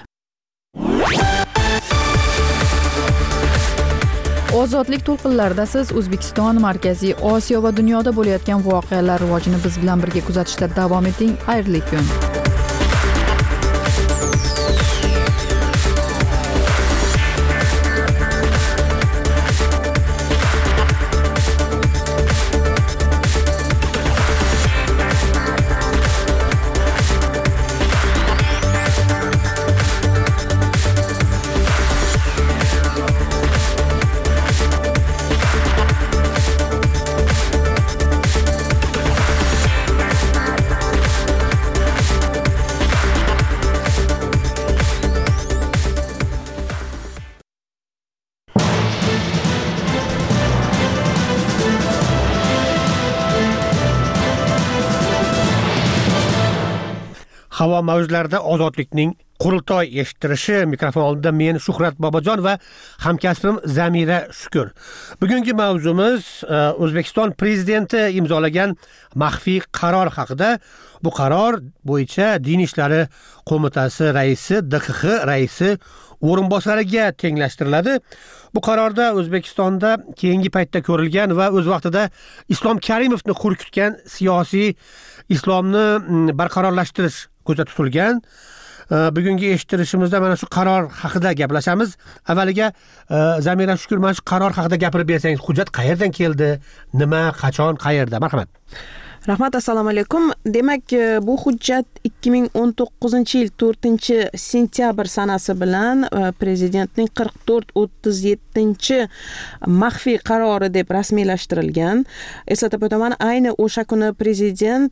Ozodlik to'lqinlarida siz O'zbekiston, Markaziy Osiyo va dunyoda bo'layotgan voqealar rivojini biz bilan birga kuzatishda davom eting. Xayrli kun. havo mavjlarida ozodlikning qurultoy eshittirishi. Mikrofon oldida men Shuhrat Bobojon va hamkasbim Zamira Shukur. Bugungi mavzumiz O'zbekiston prezidenti imzolagan maxfiy qaror haqida. Bu qaror bo'yicha Din ishlari qo'mitasi raisi, DXX raisi o'rinbosariga tenglashtiriladi. Bu qarorda O'zbekistonda keyingi paytda ko'rilgan va o'z vaqtida Islom Karimovni xurkitgan siyosiy islomni barqarorlashtirish ko'zda tutilgan. Bugungi eshittirishimizda mana shu qaror haqida gaplashamiz. Avvaliga Zamira Shukur, mana shu qaror haqida gapirib bersangiz, hujjat qayerdan keldi, nima, qachon, qayerda? Marhamat. Rahmat, assalomu alaykum. Demak, bu hujjat 2019-yil 4-sentyabr sanasi bilan prezidentning 44-37 maxfiy qarori deb rasmiylashtirilgan. Eslatib o'taman, ayni o'sha kuni prezident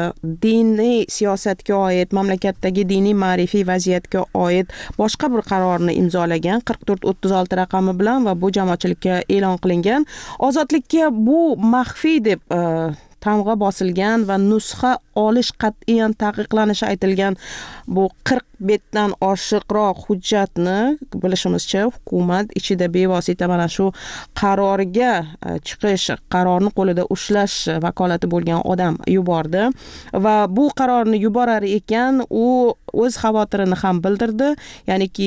diniy siyosatga oid, mamlakatdagi diniy ma'rifiy vaziyatga oid boshqa bir qarorni imzolagan 4436 raqami bilan va bu jamoatchilikka e'lon qilingan. Ozodlikka bu maxfiy deb tamg'a bosilgan va nusxa olish qat'iyan taqiqlanishi aytilgan bu 40 betdan oshiqroq hujjatni bilishimizcha hukumat ichida bevosita mana shu qarorga chiqish, qarorni qo'lida ushlash vakolati bo'lgan odam yubordi va bu qarorni yuborar ekan u o'z xavotirini ham bildirdi. Ya'niki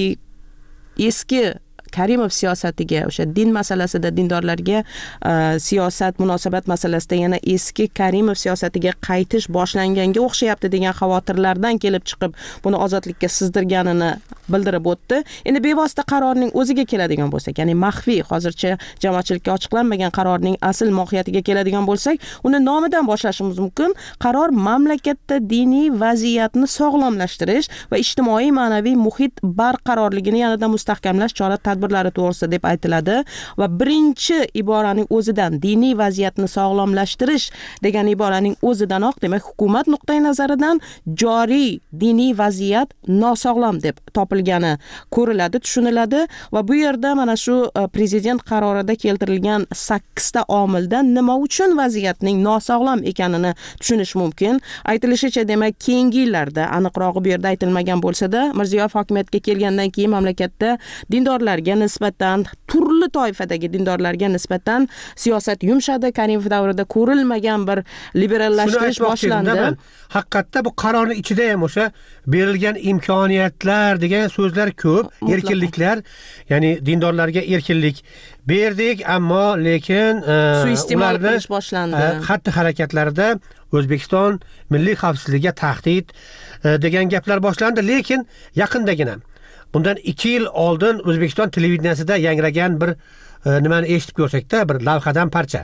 eski Karimov siyosatiga, o'sha din masalasida dindorlarga siyosat munosabat masalasida yana eski Karimov siyosatiga qaytish boshlanganga o'xshayapti degan xavotirlardan kelib chiqib buni ozodlikka sizdirganini bildirib o'tdi. Endi bevosita qarorning o'ziga keladigan bo'lsak, ya'ni maxfiy, hozircha jamoatchilikka ochiqlanmagan qarorning asl mohiyatiga keladigan bo'lsak, uni nomidan boshlashimiz mumkin. Qaror mamlakatda diniy vaziyatni sog'lomlashtirish va ijtimoiy ma'naviy muhit barqarorligini yanada mustahkamlash chora-tadbirlari to'g'risida deb aytiladi va birinchi iboraning o'zidan diniy vaziyatni sog'lomlashtirish degan iboraning o'zidanoq, demak, hukumat nuqtai nazaridan joriy diniy vaziyat nosog'lom deb topilgani ko'riladi, tushuniladi va bu yerda mana shu prezident qarorida keltirilgan 8 ta omildan nima uchun vaziyatning nosog'lom ekanini tushunish mumkin. Aytilishicha, demak, keyingi yillarda, aniqrog'i bu yerda aytilmagan bo'lsa-da, Mirziyoyev hokimiyatga kelgandan keyin mamlakatda dindorlarga nisbatan, turli toifadagi dindorlarga nisbatan siyosat yumshadi. Karimov davrida ko'rilmagan bir liberallashtirish boshlandi. Haqiqatda bu qarorning ichida ham o'sha berilgan imkoniyatlar degan so'zlar ko'p, erkinliklar, ya'ni dindorlarga erkinlik berdik, ammo lekin suiiste'mol qilish boshlandi. Xatti-harakatlarida O'zbekiston milliy xavfsizligiga tahdid degan gaplar boshlandi, lekin yaqindagina bundan 2 yil oldin O'zbekiston televideniyasida yangragan bir nimani eshitib ko'rsakda, bir lavhadan parcha.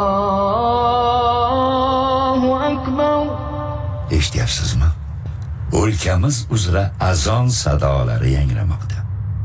Eshityapsizmi? O'lkamiz uzra azon sadolari yangramoqda.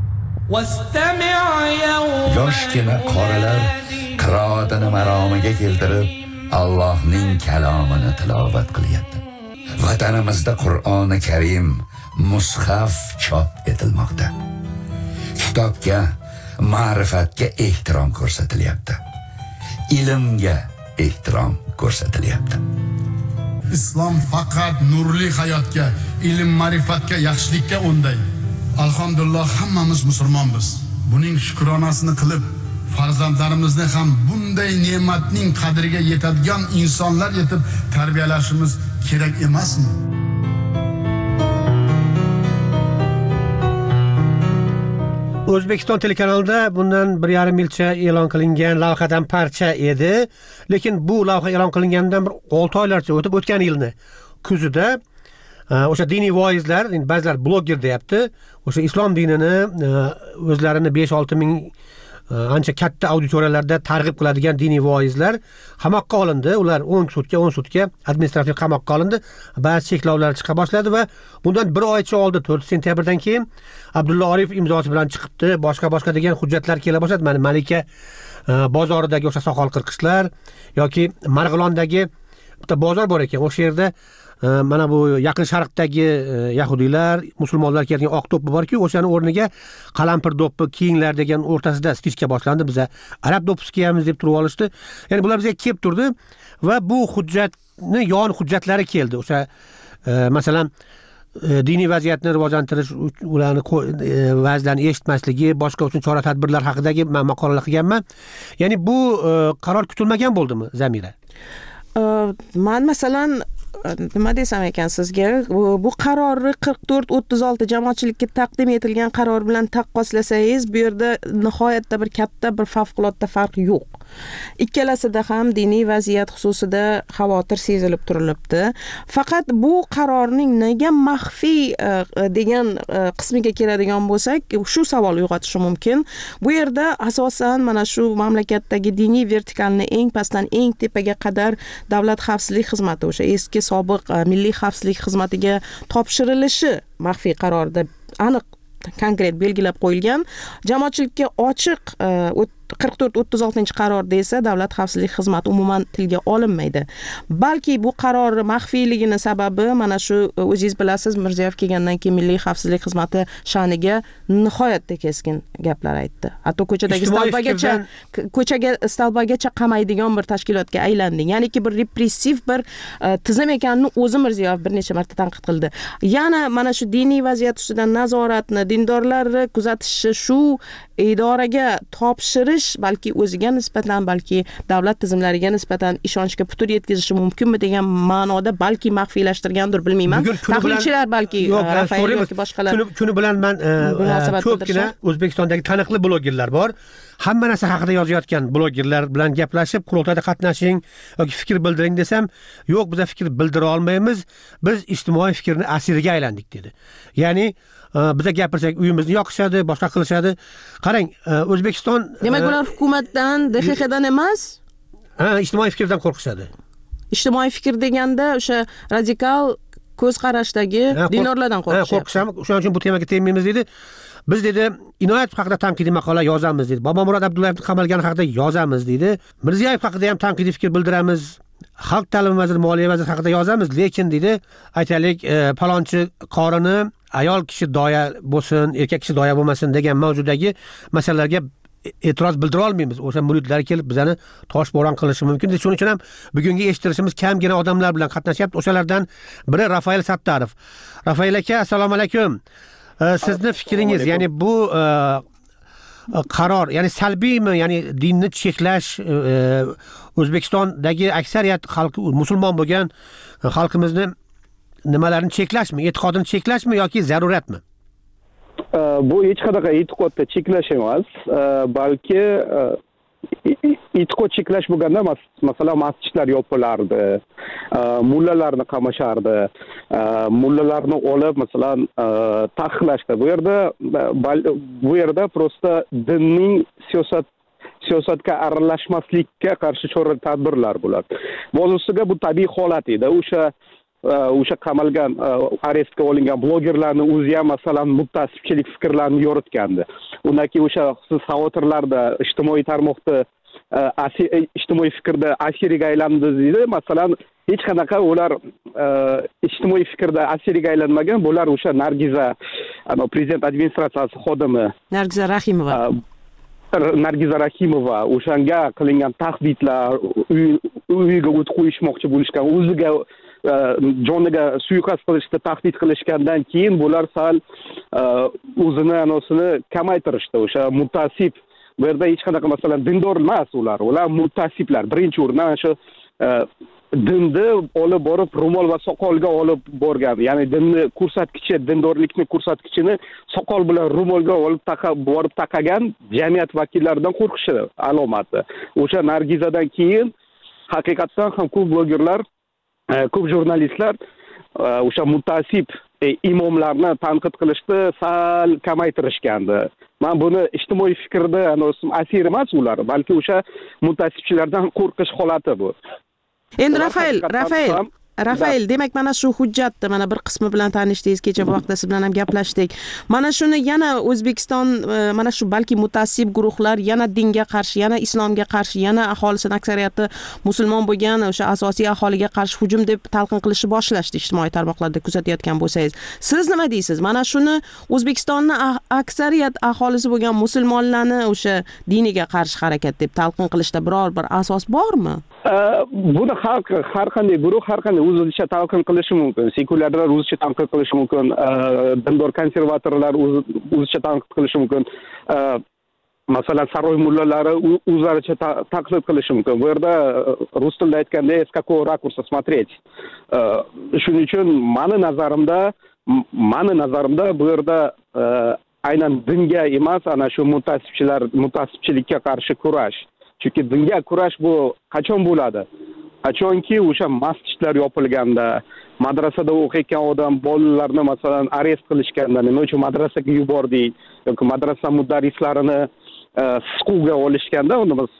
Yoshgina qorilar qiroatini maromiga keltirib Allohning kalomini tilovat qilyapti. Vatanimizda Qur'oni Karim mushaf chop etilmoqda. Kitobga, ma'rifatga ehtirom ko'rsatilyapti. Ilmga ehtirom ko'rsatilyapti. Islom faqat nurli hayotga, ilm, ma'rifatga, yaxshilikka undaydi. Alhamdulillah, hammamiz musulmonmiz. Buning shukronasini qilib, farzandlarimizni ham bunday ne'matning qadriga yetadigan insonlar etib tarbiyalashimiz kerak emasmi? O'zbekiston telekanalida bundan 1,5 yilcha e'lon qilingan lavhadan parcha edi, lekin bu lavha e'lon qilingandan bir 6 oylarcha o'tib, o'tgan yilni kuzida o'sha diniy voizlar, ba'zilar blogger deyapti, o'sha islom dinini o'zlarini 5-6 ming ancha katta auditoriyalarda targ'ib qiladigan diniy voizlar qamoqqa olindi. Ular 10 sutka administrativ qamoqqa olindi. Ba'zi cheklovlar chiqa boshladi va bundan 1 oycha oldin 4 sentyabrdan keyin Abdulla Oripov imzosi bilan chiqibdi. Boshqa degan hujjatlar kela boshladi. Mana Malika bozoridagi o'sha soqol qirqishlar yoki Marg'ilondagi bitta bozor bor ekan. O'sha yerda mana bu yaqin sharqdagi yahudiylar, musulmonlar kelgan oq to'pi bor-ku, o'shani o'rniga qalampir do'ppi kiyinglar degan o'rtasida stichka boshlandi. Biza arab do'ppisi kiyamiz deb turib olishdi. Ya'ni bular bizga kelib turdi va bu hujjatni yon hujjatlari keldi. O'sha masalan diniy vaziyatni rivojlantirish, ularni va'zlarni eshitmasligi, boshqa uchun chora-tadbirlar haqidagi maqolalar qilganman. Ya'ni bu qaror kutilmagan bo'ldimi, Zamira? Men masalan nima desam ekan sizga, bu qarorni 44-36 jamoatchilikka taqdim etilgan qaror bilan taqqoslasangiz, bu yerda nihoyatda bir katta bir favqulodda farq yo'q. Ikkalasida ham diniy vaziyat xususida xavotir sezilib turilibdi. Faqat bu qarorning nega maxfiy degan qismiga keladigan bo'lsak, shu savol uyg'otishi mumkin. Bu yerda asosan mana shu mamlakatdagi diniy vertikalni eng pastdan eng tepaga qadar davlat xavfsizlik xizmati, o'sha eski sobiq milliy xavfsizlik xizmatiga topshirilishi maxfiy qarorda aniq konkret belgilab qo'yilgan. Jamoatchilikka ochiq 44-36 qarorda esa davlat xavfsizlik xizmati umuman tilga olinmaydi. Balki bu qaror maxfiyligini sababi mana shu o'zingiz bilasiz, Mirziyoyev kelgandan keyin milliy xavfsizlik xizmati sha'niga nihoyatda keskin gaplar aytdi. Hatto ko'chaga stalbagacha qamaydigan bir tashkilotga aylandi. Ya'niki bir repressiv bir tizim ekanini o'zi Mirziyoyev bir necha marta tanqid qildi. Yana mana shu diniy vaziyat ustidan nazoratni, dindorlarni kuzatishi, shu idoraga topshirish balki o'ziga nisbatan, balki davlat tizimlariga nisbatan ishonchga putur yetkazishi mumkinmi degan ma'noda balki maxfiylashtirgandir, bilmayman. Tahlilchilar balki Rafael yoki boshqalar kuni bilan men ko'pgina O'zbekistondagi taniqli blogerlar bor. Hamma narsa haqida yozayotgan blogerlar bilan gaplashib, qurultoyda qatnashing yoki fikr bildiring desam, yo'q, biz fikr bildira olmaymiz. Biz ijtimoiy fikrni asiriga aylandik dedi. Ya'ni biza gapirsak uyimizni yoqishadi, boshqa qilishadi. Qarang, O'zbekiston demak ular hukumatdan, DXXdan emas, ijtimoiy fikrdan qo'rqishadi. Ijtimoiy fikr deganda o'sha radikal ko'z qarashdagi dindorlardan qo'rqishadi. Shuning uchun bu temaga tegmaymiz dedi. Biz dedi, Inoyatov haqida tanqidiy maqola yozamiz dedi. Bobomurod Abdullayevning qamalgani haqida yozamiz dedi. Mirziyoyev haqida ham tanqidiy fikr bildiramiz. Xalq ta'limi vaziri, moliya vaziri haqida yozamiz, lekin dedi, aytaylik, palonchi qorini ayol kishi doya bo'lsin, erkak kishi doya bo'lmasin degan mavzudagi masalalarga e'tiroz bildira olmaymiz. O'sha muridlar kelib bizani tosh bo'ron qilishi mumkin. Shuning uchun ham bugungi eshittirishimiz kamgina odamlar bilan qatnashyapti. O'shalardan biri Rafael Sattarov. Rafael aka, assalomu alaykum. Sizni fikringiz, ya'ni bu qaror, ya'ni salbiymi, ya'ni dinni cheklash, O'zbekistondagi aksariyat xalq musulmon bo'lgan xalqimizni nimalarini cheklashmi, e'tiqodini cheklashmi yoki zaruratmi? Bu hech qanaqa e'tiqodni cheklash emas, balki e'tiqod cheklash bo'lganda masalan masjidlar yopilardi, mullalarni qamashardi, mullalarni olib masalan taqiqlashdi. Bu yerda prosta dinning siyosatga aralashmaslikka qarshi chora-tadbirlar bo'ladi. Ba'zisiga bu tabiiy holat edi. O'sha qamalgan, arestga olingan blogerlarning o'zi ham masalan mutaassibchilik fikrlarini yoritgandi. Undan keyin o'sha xavotirlarda ijtimoiy tarmoqda ijtimoiy fikrda asiriga aylandi deydi. Masalan, hech qanaqa ular ijtimoiy fikrda asiriga aylanmagan. Bular o'sha Nargiza, prezident administratsiyasi xodimi Nargiza Rahimova o'shanga qilingan tahdidlar, uyiga o't qo'yishmoqchi bo'lishgan, o'ziga joniga suiqasd qilishda tahdid qilishgandan keyin bular sal o'zini kamaytirishdi. O'sha mutaassib, bu yerda hech qanaqa masalan dindor emas ular mutaassiblar. Birinchi o'rindan shu dinni olib borib ro'mol va soqolga olib borgan. Ya'ni dinni ko'rsatkichi, dindorlikni ko'rsatkichini soqol bilan ro'molga olib borib taqagan jamiyat vakillaridan qo'rqishi alomati. O'sha Nargizadan keyin haqiqatdan ham ko'p blogerlar, ko'p jurnalistlar o'sha mutaassib imomlarni tanqid qilishni sal kamaytirishgandi. Men buni ijtimoiy fikrda asir emas ular, balki o'sha mutaassibchilardan qo'rqish holati bu. Endi Rafael, demak mana shu hujjatni mana bir qismi bilan tanishdingiz, kecha bu vaqtda siz bilan ham gaplashdik. Mana shuni yana O'zbekiston mana shu balki mutaassib guruhlar yana dinga qarshi, yana islomga qarshi, yana aholisining aksariyati musulmon bo'lgan o'sha asosiy aholiga qarshi hujum deb talqin qilishni boshlashdi ijtimoiy tarmoqlarda kuzatayotgan bo'lsangiz. Siz nima deysiz? Mana shuni O'zbekistonning aksariyat aholisi bo'lgan musulmonlarni o'sha diniga qarshi harakat deb talqin qilishda biror bir asos bormi? buni har qanday guruh har qanday o'zicha talqin qilishi mumkin. Sekulyarlar o'zicha tanqid qilishi mumkin, dindor konservatorlar o'zicha tanqid qilishi mumkin. Masalan, saroy mullalari o'zlaricha tanqid qilishi mumkin. Bu yerda rus tilida aytganda с какого ракурса смотреть. Shuning uchun mani nazarimda bu yerda aynan dinga emas, ana shu mutasibchilikka qarshi kurash. Chunki dinga kurash bu qachon bo'ladi? Qachonki o'sha masjidlar yopilganda, madrasada o'qiyotgan odam bolalarni masalan arest qilishganda, nima uchun madrasaga yubordik yoki madrasa mudarrislarini siquvga olishganda, unda biz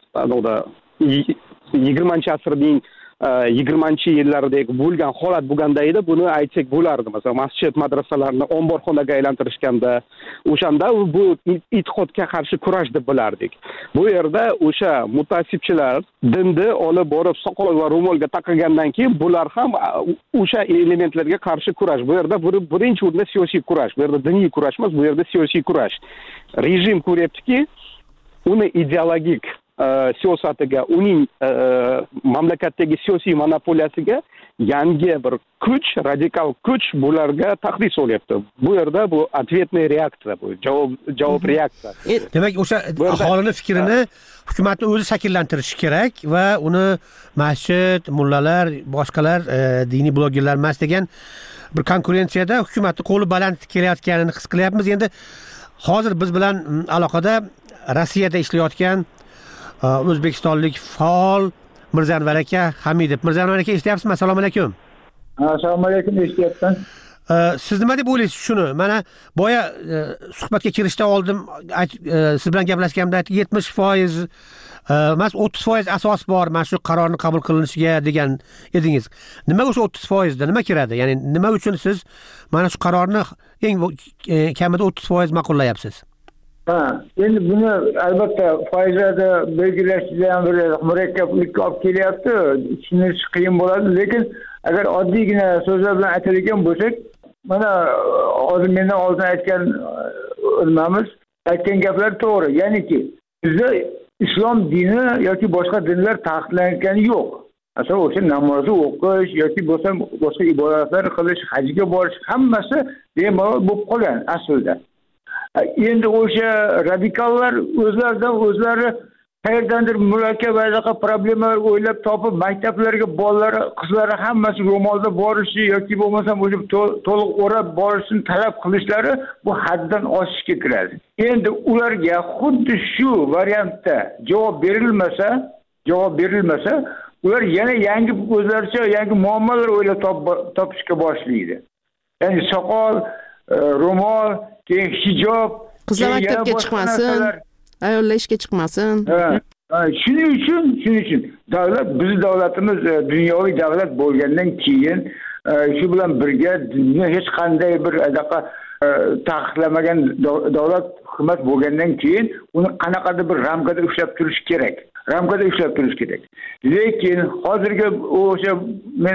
20-asrning 20-yillardek bo'lgan holat bo'lganda edi, buni aytsak bo'lardi. Masalan, masjid madrasalarni omborxonaga aylantirishganda, o'shanda bu e'tiqodga qarshi kurash deb bilardik. Bu yerda o'sha mutasibchilar dinni olib borib soqol va ro'molga taqagandan keyin bular ham o'sha elementlarga qarshi kurash. Bu yerda birinchi o'rinda siyosiy kurash. Bu yerda diniy kurash emas, bu yerda siyosiy kurash. Rejim ko'ryaptiki, uni ideologik siyosatiga, uning mamlakatdagi siyosiy monopoliyasiga yangi bir kuch, radikal kuch bularga tahdid solyapti. Bu yerda bu ответная reaksiya, bu javob reaksiya. Demak, o'sha aholining fikrini hukumatni o'zi shakllantirishi kerak va uni masjid, mullalar, boshqalar diniy blogerlar emas degan bir konkurensiyada hukumatning qo'li baland kelayotganini his qilyapmiz. Endi hozir biz bilan aloqada Rossiyada ishlayotgan o'zbekistonlik faol Mirzanvar aka Hamidov. Mirzanvar aka, eshityapsizmi? Assalomu alaykum. Assalomu alaykum, eshityapman. Siz nima deb o'ylaysiz shuni? Mana boya suhbatga kirishdan oldin siz bilan gaplashganimda 70% emas, 30% asos bor mana shu qarorni qabul qilinishiga degan edingiz. Nima o'sha 30% da nima kiradi? Ya'ni nima uchun siz mana shu qarorni eng kamida 30% ma'qullayapsiz? Endi buni albatta foizlarda belgilash ham bir murakkablikka olib kelyapti, tushunish qiyin bo'ladi, lekin agar oddiygina so'zlar bilan aytadigan bo'lsak, mana hozir mendan oldin aytgan aytgan gaplar to'g'ri. Ya'niki bizda islom dini yoki boshqa dinlar taqiqlangani yo'q. Masalan, o'sha namozni o'qish yoki bo'lsa boshqa ibodatlar qilish, hajga borish hammasi bemalol bo'lib qolgan aslida. Endi o'sha radikallar o'zlari qayerdandir murakkab anaqa problemalar o'ylab topib, maktablarga bolalari, qizlari hammasi ro'molda borishi yoki bo'lmasa o'sha to'liq o'rab borishini talab qilishlari bu haddan oshishga kiradi. Endi ularga xuddi shu variantda javob berilmasa, ular yana yangi o'zlaricha yangi muammolar o'ylab topishga boshlaydi. Ya'ni soqol, ro'mol, keyin hijob, qizlar maktabga chiqmasin, ayollar ishga chiqmasin. Shuning uchun bizning davlatimiz dunyoviy davlat bo'lgandan keyin shu bilan birga dinni hech qanday bir taqiqlamagan davlat hukumat bo'lgandan keyin uni qanaqadir bir ramkada ushlab turish kerak. Lekin hozirgi o'sha men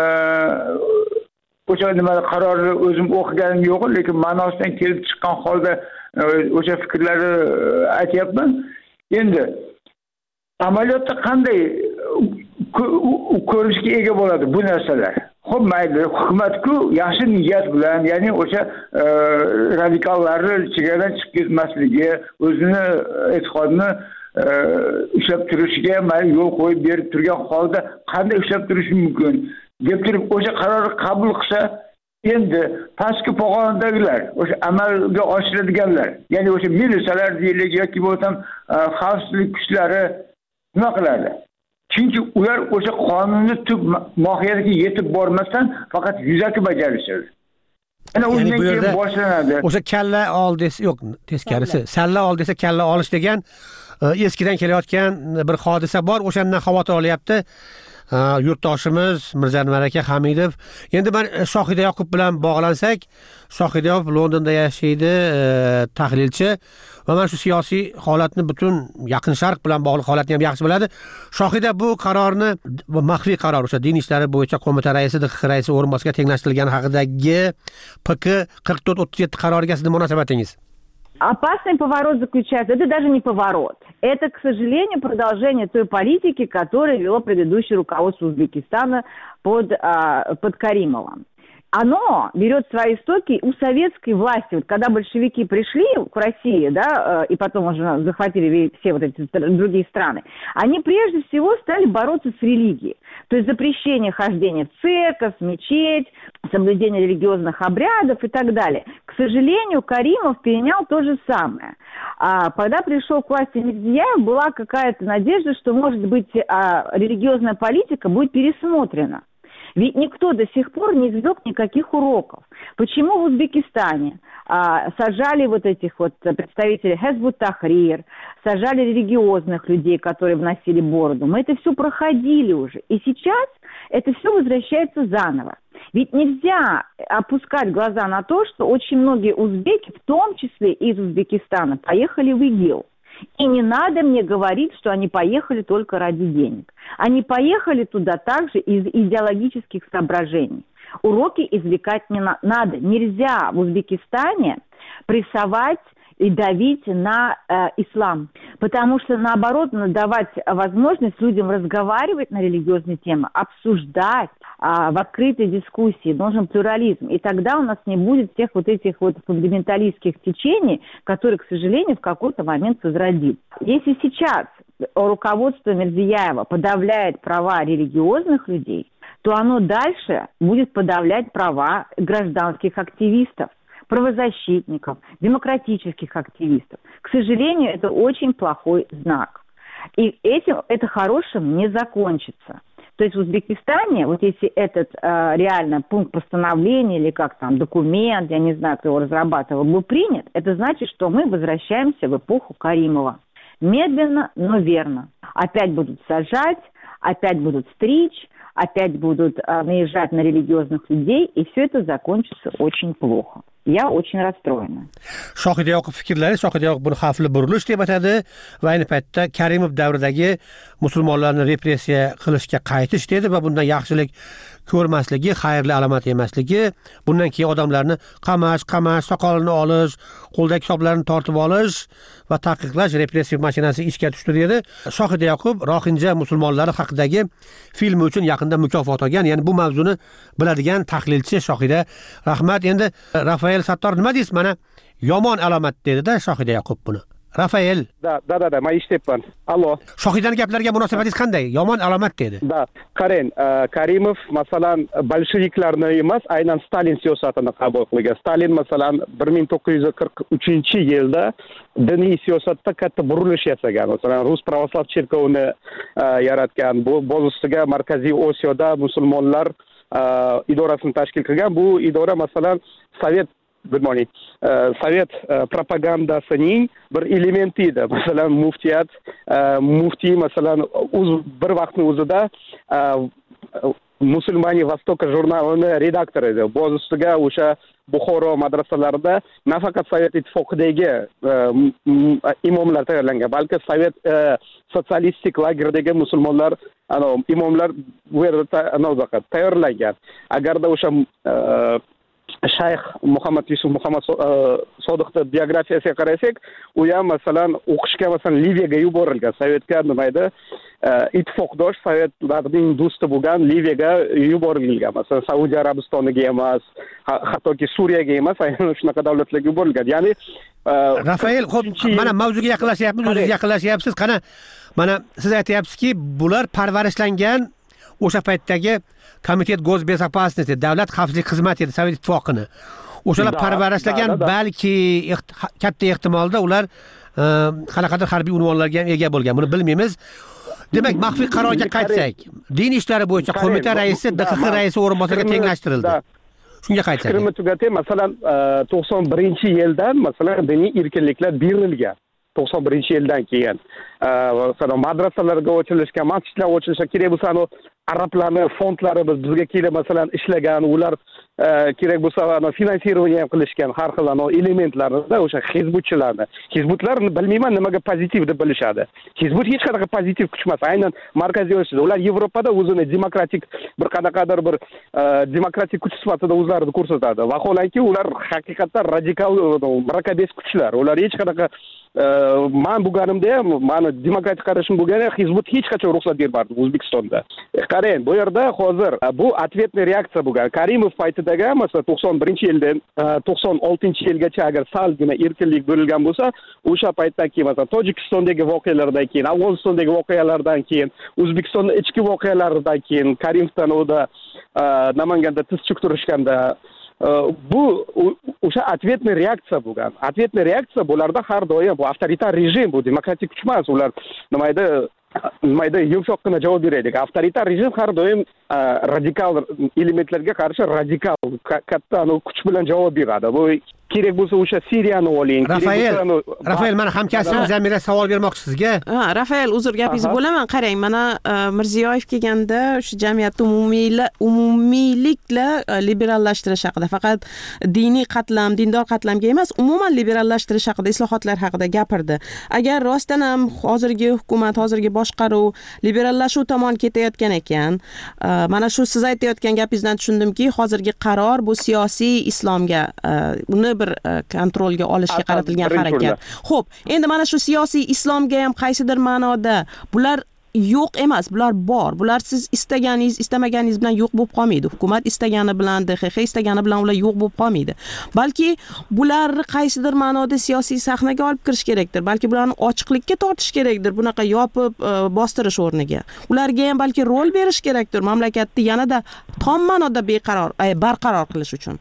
o'sha nima qarorni o'zim o'qiganim yo'q, lekin ma'nosidan kelib chiqqan holda o'sha fikrlarni aytyapman. Endi amaliyotda qanday ko'rinishga ega bo'ladi bu narsalar? Xo'p, mayli, hukumat-ku yaxshi niyat bilan, ya'ni o'sha radikallarni chegaradan chiqib ketmasligi, o'zini e'tiqodini ushlab turishiga yo'l qo'yib berib turgan holda qanday ushlab turish mumkin deb turib o'sha qarorni qabul qilsa, endi pastki pog'onadagilar, o'sha amalga oshiradiganlar, ya'ni o'sha militsiyalar deylik yoki bo'lsam xavfsizlik kuchlari nima qiladi? Chunki ular o'sha qonunni tub mohiyatiga yetib bormasdan faqat yuzaki bajarishadi. Ana undan keyin boshlanadi. O'sha kalla ol desa, yo'q, teskarisi. Salla ol desa kalla olish degan eskidan kelayotgan bir hodisa bor. O'shandan xavotir olyapti yurtdoshimiz Mirzanvar aka Hamidov. Endi men Shohida Yoqub bilan bog'lansak, Shohida Yoqub Londonda yashaydi, tahlilchi va mana shu siyosiy holatni, butun Yaqin Sharq bilan bog'liq holatni ham yaxshi biladi. Shohida, bu qarorni, maxfiy qaror, o'sha din ishlari bo'yicha qo'mita raisi, DXX raisi o'rinbosariga tenglashtirilgani haqidagi PK 4437 qaroriga sizning munosabatingiz? Опасный поворот заключается, это даже не поворот. Это, к сожалению, продолжение той политики, которую вело предыдущее руководство Узбекистана под Каримовым. Оно берет свои истоки у советской власти. Вот когда большевики пришли в Россию, да, и потом уже захватили все вот эти другие страны, они прежде всего стали бороться с религией. То есть запрещение хождения в церковь, в мечеть, соблюдение религиозных обрядов и так далее. К сожалению, Каримов перенял то же самое. Когда пришел к власти Мирзияев, была какая-то надежда, что, может быть, религиозная политика будет пересмотрена. Ведь никто до сих пор не извлек никаких уроков. Почему в Узбекистане сажали вот этих вот представителей Хезбут Тахрир, сажали религиозных людей, которые вносили бороду? Мы это все проходили уже. И сейчас это все возвращается заново. Ведь нельзя опускать глаза на то, что очень многие узбеки, в том числе из Узбекистана, поехали в ИГИЛ. И не надо мне говорить, что они поехали только ради денег. Они поехали туда также из идеологических соображений. Уроки извлекать не надо. Нельзя в Узбекистане прессовать и давить на ислам. Потому что, наоборот, надо давать возможность людям разговаривать на религиозные темы, обсуждать в открытой дискуссии. Нужен плюрализм. И тогда у нас не будет всех вот этих вот фундаменталистских течений, которые, к сожалению, в какой-то момент возродит. Если сейчас руководство Мирзияева подавляет права религиозных людей, то оно дальше будет подавлять права гражданских активистов, правозащитников, демократических активистов. К сожалению, это очень плохой знак. И этим это хорошим не закончится. То есть в Узбекистане, вот если этот реально пункт постановления или как там документ, я не знаю, кто его разрабатывал, был принят, это значит, что мы возвращаемся в эпоху Каримова. Медленно, но верно. Опять будут сажать, опять будут стричь, опять будут наезжать на религиозных людей, и все это закончится очень плохо. Я очень расстроена. Shohida Yoqub fikrlari, Shohida Yoqub buni xavfli burilish deb atadi va ayni paytda Karimov davridagi musulmonlarni repressiya qilishga qaytish dedi va bundan yaxshilik ko'rmasligi, xayrli alomat emasligi, bundan keyin odamlarni qamash, soqolini olish, qo'ldagi kitoblarni tortib olish va taqiqlash repressiv mashinasi ishga tushdi dedi. Shohida Yoqub Rohinja musulmonlari haqidagi filmi uchun yaqinda mukofot olgan, ya'ni bu mavzuni biladigan tahlilchi Shohida. Rahmat. Endi Rafael Sattor nima deysiz? Mana yomon alomat dedi-da Shohida Yoqub buni. Rafael. Da, men eshityapman. Allo. Shohidaning gaplariga munosabatingiz qanday? Yomon alomat dedi. Da, qarang, Karimov masalan bolsheviklarni emas, aynan Stalin siyosatini qabul qilgan. Stalin masalan 1943-yilda diniy siyosatda katta burilish yasagan. Masalan, Rus pravoslav cherkovini yaratgan. Bu bo'zisiga Markaziy Osiyoda musulmonlar idorasini tashkil qilgan. Bu idora masalan Sovet propagandasining bir elementi edi. Masalan, muftiy masalan bir vaqtning o'zida Musulmani Vostoka jurnalini redaktori edi. Boz ustiga o'sha Buxoro madrasalarida nafaqat Sovet ittifoqidagi imomlar tayyorlangan, balki Sovet sotsialistik lagerdagi musulmonlar, imomlar bu yerda tayyorlangan. Agarda o'sha Shayx Yusuf Muhammad Sodiqning biografiyasiga qarasak, u ham masalan o'qishga masalan Liviyaga yuborilgan. Sovetga nima edi? Ittifoqdosh Sovetlarning do'sti bo'lgan Liviyaga yuborilgan. Masalan, Saudiya Arabistoniga emas, hattoki Suriyaga emas, aynan shunaqa davlatlarga yuborilgan. Ya'ni Rafael, xo'p, mana mavzuga yaqinlashyapmiz, o'zingiz yaqinlashyapsiz. Qana, mana siz aytyapsizki, bular parvarishlangan o'sha paytdagi Komitet Gosbezopasnosti, davlat xavfsizlik xizmati edi Sovet ittifoqini. O'shalar parvarishlagan, balki katta ehtimolda ular qanaqadir harbiy unvonlarga ham ega bo'lgan. Buni bilmaymiz. Demak, maxfiy qarorga qaytsak, din ishlari bo'yicha qo'mita raisi DXX raisi o'rinbosariga tenglashtirildi. Shunga qaytsak. Fikrimni tugatay, masalan 91-yildan masalan diniy erkinliklar berilgan. 91-yildan keyin masalan madrasalarga ochilishga, masjidlar ochilishga kerak bo'lsa, arablarning fondlari bizga kelib masalan ishlagan, ular kerak bo'lsa finansирование ham qilishgan har xil elementlarida o'sha hizbutlarni bilmayman nimaga pozitiv deb bilishadi. Hizbut hech qanaqa pozitiv kuch emas, aynan markaziy Osiyoda. Ular Yevropada o'zini demokratik bir qanaqadir bir demokratik kuch sifatida o'zlarini ko'rsatadi. Vaholanki ular haqiqatdan radikal murakkabes kuchlar. Ular hech qanaqa man bo'lganimda ham mani demokratik qarashim bo'lganda Hizbut hech qachon ruxsat bermadi O'zbekistonda. Qarang, bu yerda hozir bu ответный reaksiya bo'lgan. Karimov paytidagi, masalan, 91-yildan 96-yilgacha agar salgina erkinlik berilgan bo'lsa, o'sha paytdan keyin masalan Tojikistondagi voqealardan keyin, Afg'onistondagi voqealardan keyin, O'zbekistonning ichki voqealaridan keyin Karimovdan o'da Namanganda tiz cho'ktirishganda bu o'sha ответный reaksiya bo'lgan. Ответный reaksiya bularda har doim bu avtoritar rejim, bu demokratik kuch emas. Ular nimayda yumshoqqina javob beraylik. Avtoritar rejim har doim radikal elementlarga qarshi radikal katta kuch bilan javob beradi. Bu kerak bo'lsa o'sha Siriyani oling. Rafael, mana hamkasbim Zamira savol bermoqchi sizga. Rafael, uzr gapingizni bo'laman. Qarang, mana Mirziyoyev kelganda o'sha jamiyatni umumiylikla liberallashtirish haqida, faqat diniy qatlam, dindor qatlamga emas, umuman liberallashtirish haqida, islohotlar haqida gapirdi. Agar rostdan ham hozirgi hukumat, hozirgi boshqaruv liberallashuv tomon ketayotgan ekan, mana shu siz aytayotgan gapingizdan tushundimki, hozirgi qaror bu siyosiy islomga uni bir kontrolga olishga qaratilgan harakat. Xo'p, endi mana shu siyosiy islomga ham qaysidir ma'noda bular yo'q emas, bular bor. Bular siz istaganingiz, istamaganingiz bilan yo'q bo'lib qolmaydi. Hukumat istagani bilan, DXX istagani bilan ular yo'q bo'lib qolmaydi. Balki bularni qaysidir ma'noda siyosiy sahnaga olib kirish kerakdir. Balki bularni ochiqlikka tortish kerakdir, bunaqa yopib bostirish o'rniga. Ularga ham balki rol berish kerakdir, mamlakatni yanada tom ma'noda barqaror qilish uchun.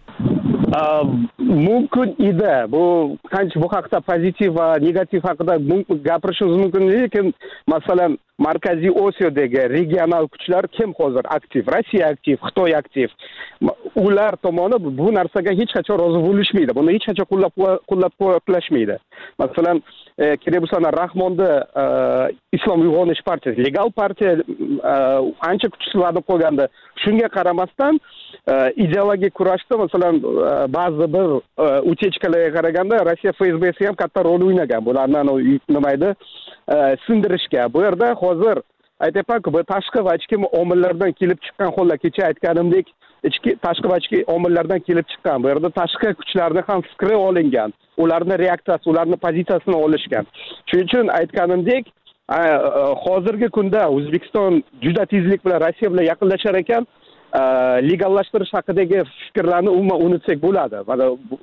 Mumkin edi. Bu qancha bu haqda pozitiv va negativ haqida gapirishimiz mumkin, lekin masalan Markaziy Osiyodagi regional kuchlar kim hozir aktiv? Rossiya aktiv, Xitoy aktiv. Ular tomonidan bu narsaga hech qachon rozi bo'lishmaydi. Buni hech qachon qo'llab-quvvatlashmaydi. Masalan, kerak bo'lsa Rahmonda Islom uyg'onish partiyasi, legal partiya ancha kuchsizlanib qolganda, shunga qaramasdan ideologik kurashda masalan ba'zi bir utechkalarga qaraganda Rossiya FSBsi ham katta rol o'ynagan. Bularni nima edi? Sindirishga. Bu yerda hozir aytayapman-ku, bu tashqi va ichki omillardan kelib chiqqan, xo'lla kecha aytganimdek, tashqi va ichki omillardan kelib chiqqan. Bu yerda tashqi kuchlarning ham fikri olingan, ularning reaksiyasi, ularning pozitsiyasini olishgan. Shuning uchun aytganimdek, hozirgi kunda O'zbekiston juda tezlik bilan Rossiya bilan yaqinlashar ekan, legallashtirish haqidagi fikrlarni umuman unutsak bo'ladi. Mana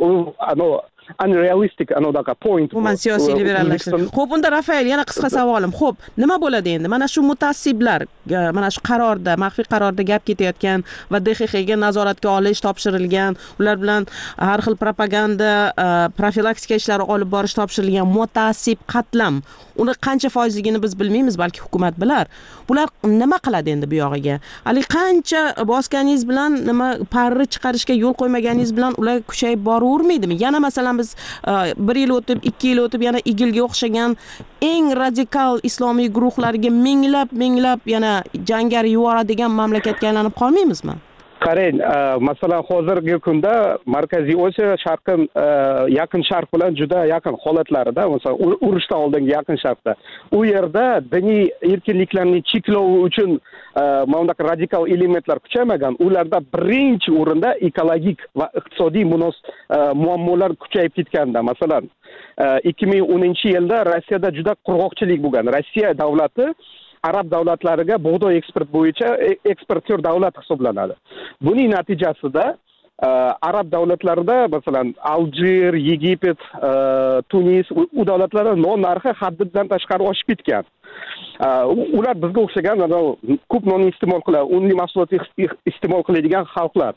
unrealistic anodaqa point. Umuman siyosiy liberallashtirish. Xo'p, unda Rafael, yana qisqa savolim. Xo'p, nima bo'ladi endi? Mana shu mutassiblar, mana shu qarorda, maxfiy qarorda gap ketayotgan va DXXga nazoratga olish topshirilgan, ular bilan har xil propaganda, profilaktika ishlari olib borish topshirilgan mutassib qatlam. Uni qancha foizligini biz bilmaymiz, balki hukumat bilar. Bular nima qiladi endi bu yog'iga? Hali qancha bosganingiz bilan, nima parri chiqarishga yo'l qo'ymaganingiz bilan ular kuchayib boravermaydimi? Yana masalan biz 1 yil o'tib, 2 yil o'tib yana IGILga o'xshagan eng radikal islomiy guruhlarga minglab yana jangari yuboradigan mamlakatga aylanib qolmaymizmi? Qarang, masalan hozirgi kunda Markaziy Osiyo yaqin sharq bilan juda yaqin holatlarida, masalan urushdan oldingi yaqin sharqda, u yerda diniy erkinliklarni cheklavi uchun mana radikal elementlar kuchaymagan. Ularda birinchi o'rinda ekologik va iqtisodiy muammolar kuchayib ketganda. Masalan 2010-yilda Rossiyada juda qurg'oqchilik bo'lgan. Rossiya davlati arab davlatlariga bug'doy eksport bo'yicha eksportyor davlat hisoblanadi. Buning natijasida arab davlatlarida masalan Aljer, Yegipet, Tunis, u davlatlarda non narxi haddidan tashqari oshib ketgan. Ular bizga o'xshagan ko'p non iste'mol qiladi, unli mahsulotni iste'mol qiladigan xalqlar.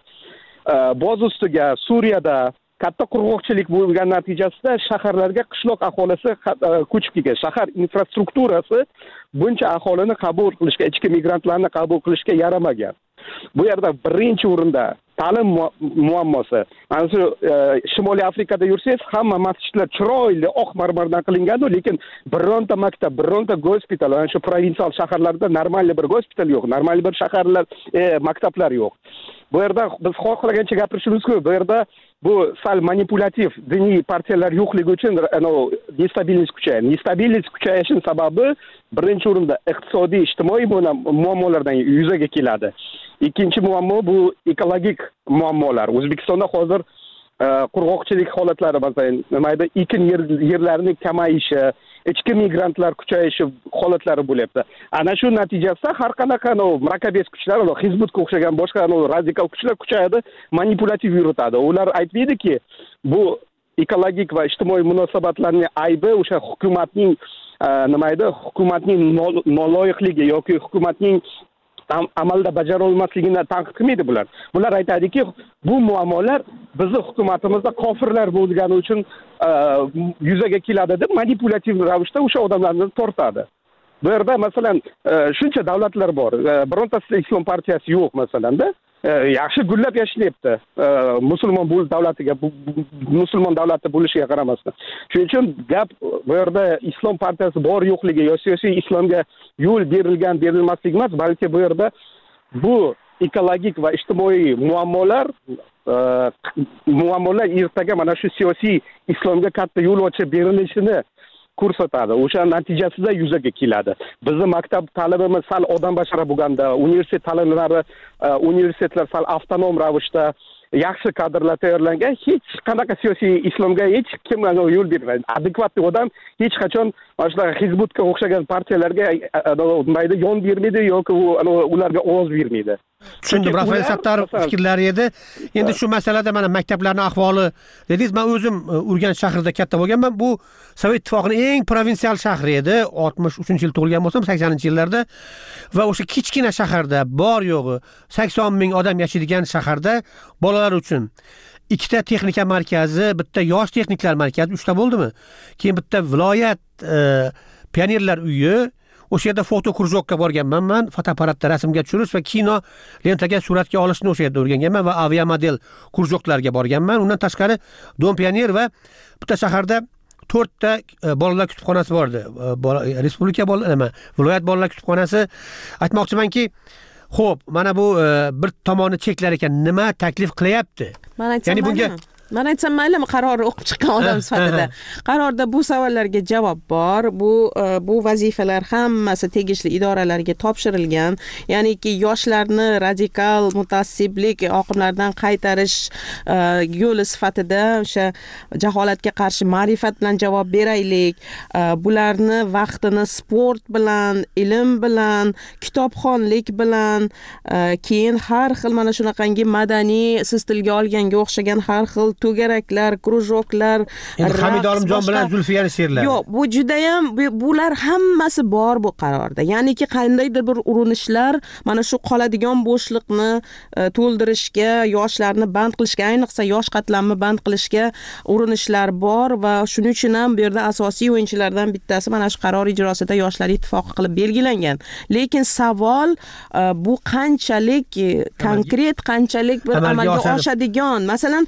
Boz ustiga Suriyada katta qurg'oqchilik bo'lgan natijasida shaharlarga qishloq aholisi ko'chib kelgan. Shahar infrastrukturasi buncha aholini qabul qilishga, ichki migrantlarni qabul qilishga yaramagan. Bu yerda birinchi o'rinda ta'lim muammosi. Mana shu Shimoliy Afrikada yursangiz, hamma masjidlar chiroyli oq marmardan qilingan, lekin bironta maktab, bironta gospital, ana shu provinsial shaharlarda normal bir gospital yo'q, normal bir shaharlar, maktablar yo'q. Bu yerda biz xohlagancha gapirishimiz mumkin. Bu yerda bu sal manipulativ diniy partiyalar yo'qligi uchun nestabillik kuchayadi. Nestabillik kuchayishining sababi birinchi o'rinda iqtisodiy, ijtimoiy muammolardan yuzaga keladi. Ikkinchi muammo bu ekologik muammolar. O'zbekistonda hozir qurg'oqchilik holatlari masalan nima edi ekin yerlarining kamayishi, ichki migrantlar kuchayishi holatlari bo'lyapti. Ana shu natijasida har qanaqa murakkabiyat kuchlar, Hizbutga o'xshagan boshqa radikal kuchlar kuchayadi, manipulyativ yuritadi. Ular aytmaydiki, bu ekologik va ijtimoiy munosabatlarning aybi o'sha hukumatning nima edi, hukumatning noloyiqligi yoki hukumatning amalda bajara olmasligini tanqid qilmaydi bular. Bular aytadiki, bu muammolar bizning hukumatimizda kofirlar bo'lgani uchun yuzaga keladi deb manipulyativ ravishda o'sha odamlarni tortadi. Bu yerda masalan shuncha davlatlar bor. Birontasida islom partiyasi yo'q masalanda. Yaxshi gullab yashayapti. Musulmon davlatiga, musulmon davlati bo'lishiga qaramasdan. Shuning uchun gap bu yerda islom partiyasi bor yo'qligi yoki siyosiy islomga yo'l berilmasligi emas, balki bu yerda bu ekologik va ijtimoiy muammolar ertaga mana shu siyosiy islomga katta yo'l ochib berilishini ko'rsatadi. O'sha natijasida yuzaga keladi. Bizning maktab ta'limimiz sal odambashara bo'lganda, universitetlar sal avtonom ravishda yaxshi kadrlar tayyorlangan, hech qanaqa siyosiy islomga hech kim yo'l bermaydi. Adekvatli odam hech qachon mana shunaqa Hizbutga o'xshagan partiyalarga mayda yon bermaydi yoki ularga ovoz bermaydi. Tushundim, Rafael Sattorov fikrlari edi. Endi shu masalada mana maktablarning ahvoli dedingiz. Men o'zim Urganch shahrida katta bo'lganman. Bu Sovet ittifoqining eng provinsial shahri edi. 63-yil tug'ilgan bo'lsam, 80-yillarda va o'sha kichkina shaharda bor yo'g'i 80 ming odam yashaydigan shaharda bolalar uchun ikkita texnika markazi, bitta yosh texniklar markazi, 3ta bo'ldimi? Keyin bitta viloyat pionerlar uyi, o'sha yerda foto krujokka borganman men, fotoapparatda rasmga tushirish va kino lentaga suratga olishni o'sha yerda o'rganganman va aviamodel krujoklarga borganman. Undan tashqari Dom pioner va bitta shaharda 4 ta bolalar kutubxonasi bor edi. Respublika viloyat bolalar kutubxonasi. Aytmoqchimanki, xo'p, mana bu bir tomoni cheklar ekan, nima taklif qilyapti? Ya'ni bunga Men aytsam maylimi, qarorni o'qib chiqqan odam sifatida. Qarorda bu savollarga javob bor. Bu vazifalar hammasi tegishli idoralarga topshirilgan. Ya'niki yoshlarni radikal mutaassiblik oqimlaridan qaytarish yo'li sifatida o'sha jaholatga qarshi ma'rifat bilan javob beraylik. Bularni vaqtini sport bilan, ilm bilan, kitobxonlik bilan, keyin har xil mana shunaqangi madaniy, siz tilga olganga o'xshagan har xil to'garaklar, krujoklar, Hamid Olimjon bilan Zulfiyani she'rlari. Yo'q, bu judayam bular hammasi bor bu qarorda. Ya'niki qandaydir bir urinishlar mana shu qoladigan bo'shliqni to'ldirishga, yoshlarni band qilishga, ayniqsa yosh qatlamni band qilishga urinishlar bor va shuning uchun ham bu yerda asosiy o'yinchilardan bittasi mana shu qaror ijrosida yoshlar ittifoqi qilib belgilangan. Lekin savol bu qanchalik konkret, qanchalik bir amalga oshadigan. Masalan,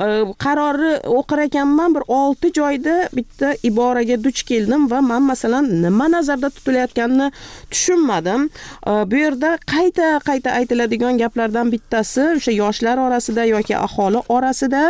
qarorni o'qir ekanman, bir 6 joyda bitta iboraga duch keldim va men masalan nima nazarda tutilayotganini tushunmadim. Bu yerda qayta aytiladigan gaplardan bittasi o'sha yoshlar orasida yoki aholi orasida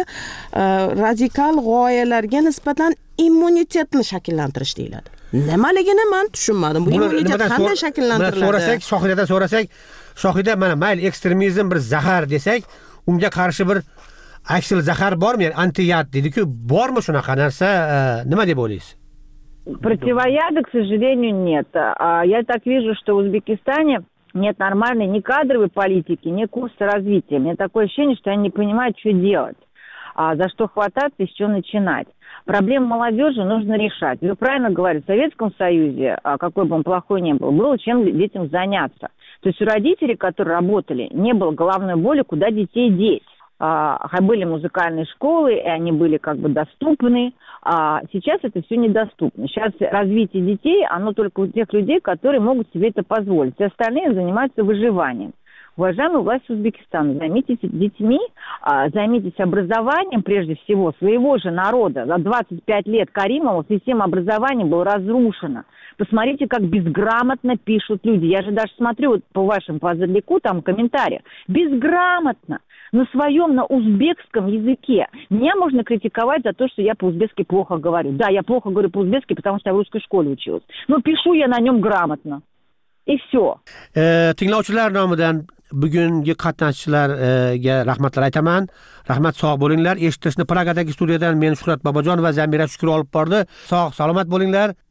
radikal g'oyalarga nisbatan immunitetni shakllantirish deyiladi. Nimaligini men tushunmadim. Bu immunitet qanday shakllantiriladi? Shohidadan so'rasak, Shohida mana mayli ekstremizm bir zahar desak, unga qarshi bir aksil zahar bormi? Yani антияд deydi-ku, bormi shunaqa narsa? Nima deb o'ylaysiz? Противояда, к сожалению, нет. Я так вижу, что в Узбекистане нет нормальной ни кадровой политики, ни курса развития. Мне такое ощущение, что они не понимают, что делать, за что хвататься и с чего начинать. Проблему молодежи нужно решать. Вы правильно говорите, в Советском Союзе, какой бы он плохой ни был, было чем детям заняться. То есть у родителей, которые работали, не было головной боли, куда детей деть. Были музыкальные школы, и они были как бы доступны. Сейчас это все недоступно. Сейчас развитие детей, оно только у тех людей, которые могут себе это позволить. Все остальные занимаются выживанием. Уважаемые власти Узбекистана, займитесь детьми, займитесь образованием, прежде всего, своего же народа. За 25 лет Каримова система образования была разрушена. Посмотрите, как безграмотно пишут люди. Я же даже смотрю вот по вашим позадлику, там комментариях. Безграмотно. На своем, на узбекском языке. Меня можно критиковать за то, что я по-узбекски плохо говорю. Да, я плохо говорю по-узбекски, потому что я в русской школе училась. Но пишу я на нем грамотно. И все. Tinglovchilar nomidan bugungi qatnashchilarga rahmatlar aytaman. Rahmat, sog' bo'linglar. Eshittirishni Pragadagi studiyadan men Shuhrat Bobojon va Zamira Shukur olib bordi. Sog' salomat bo'linglar.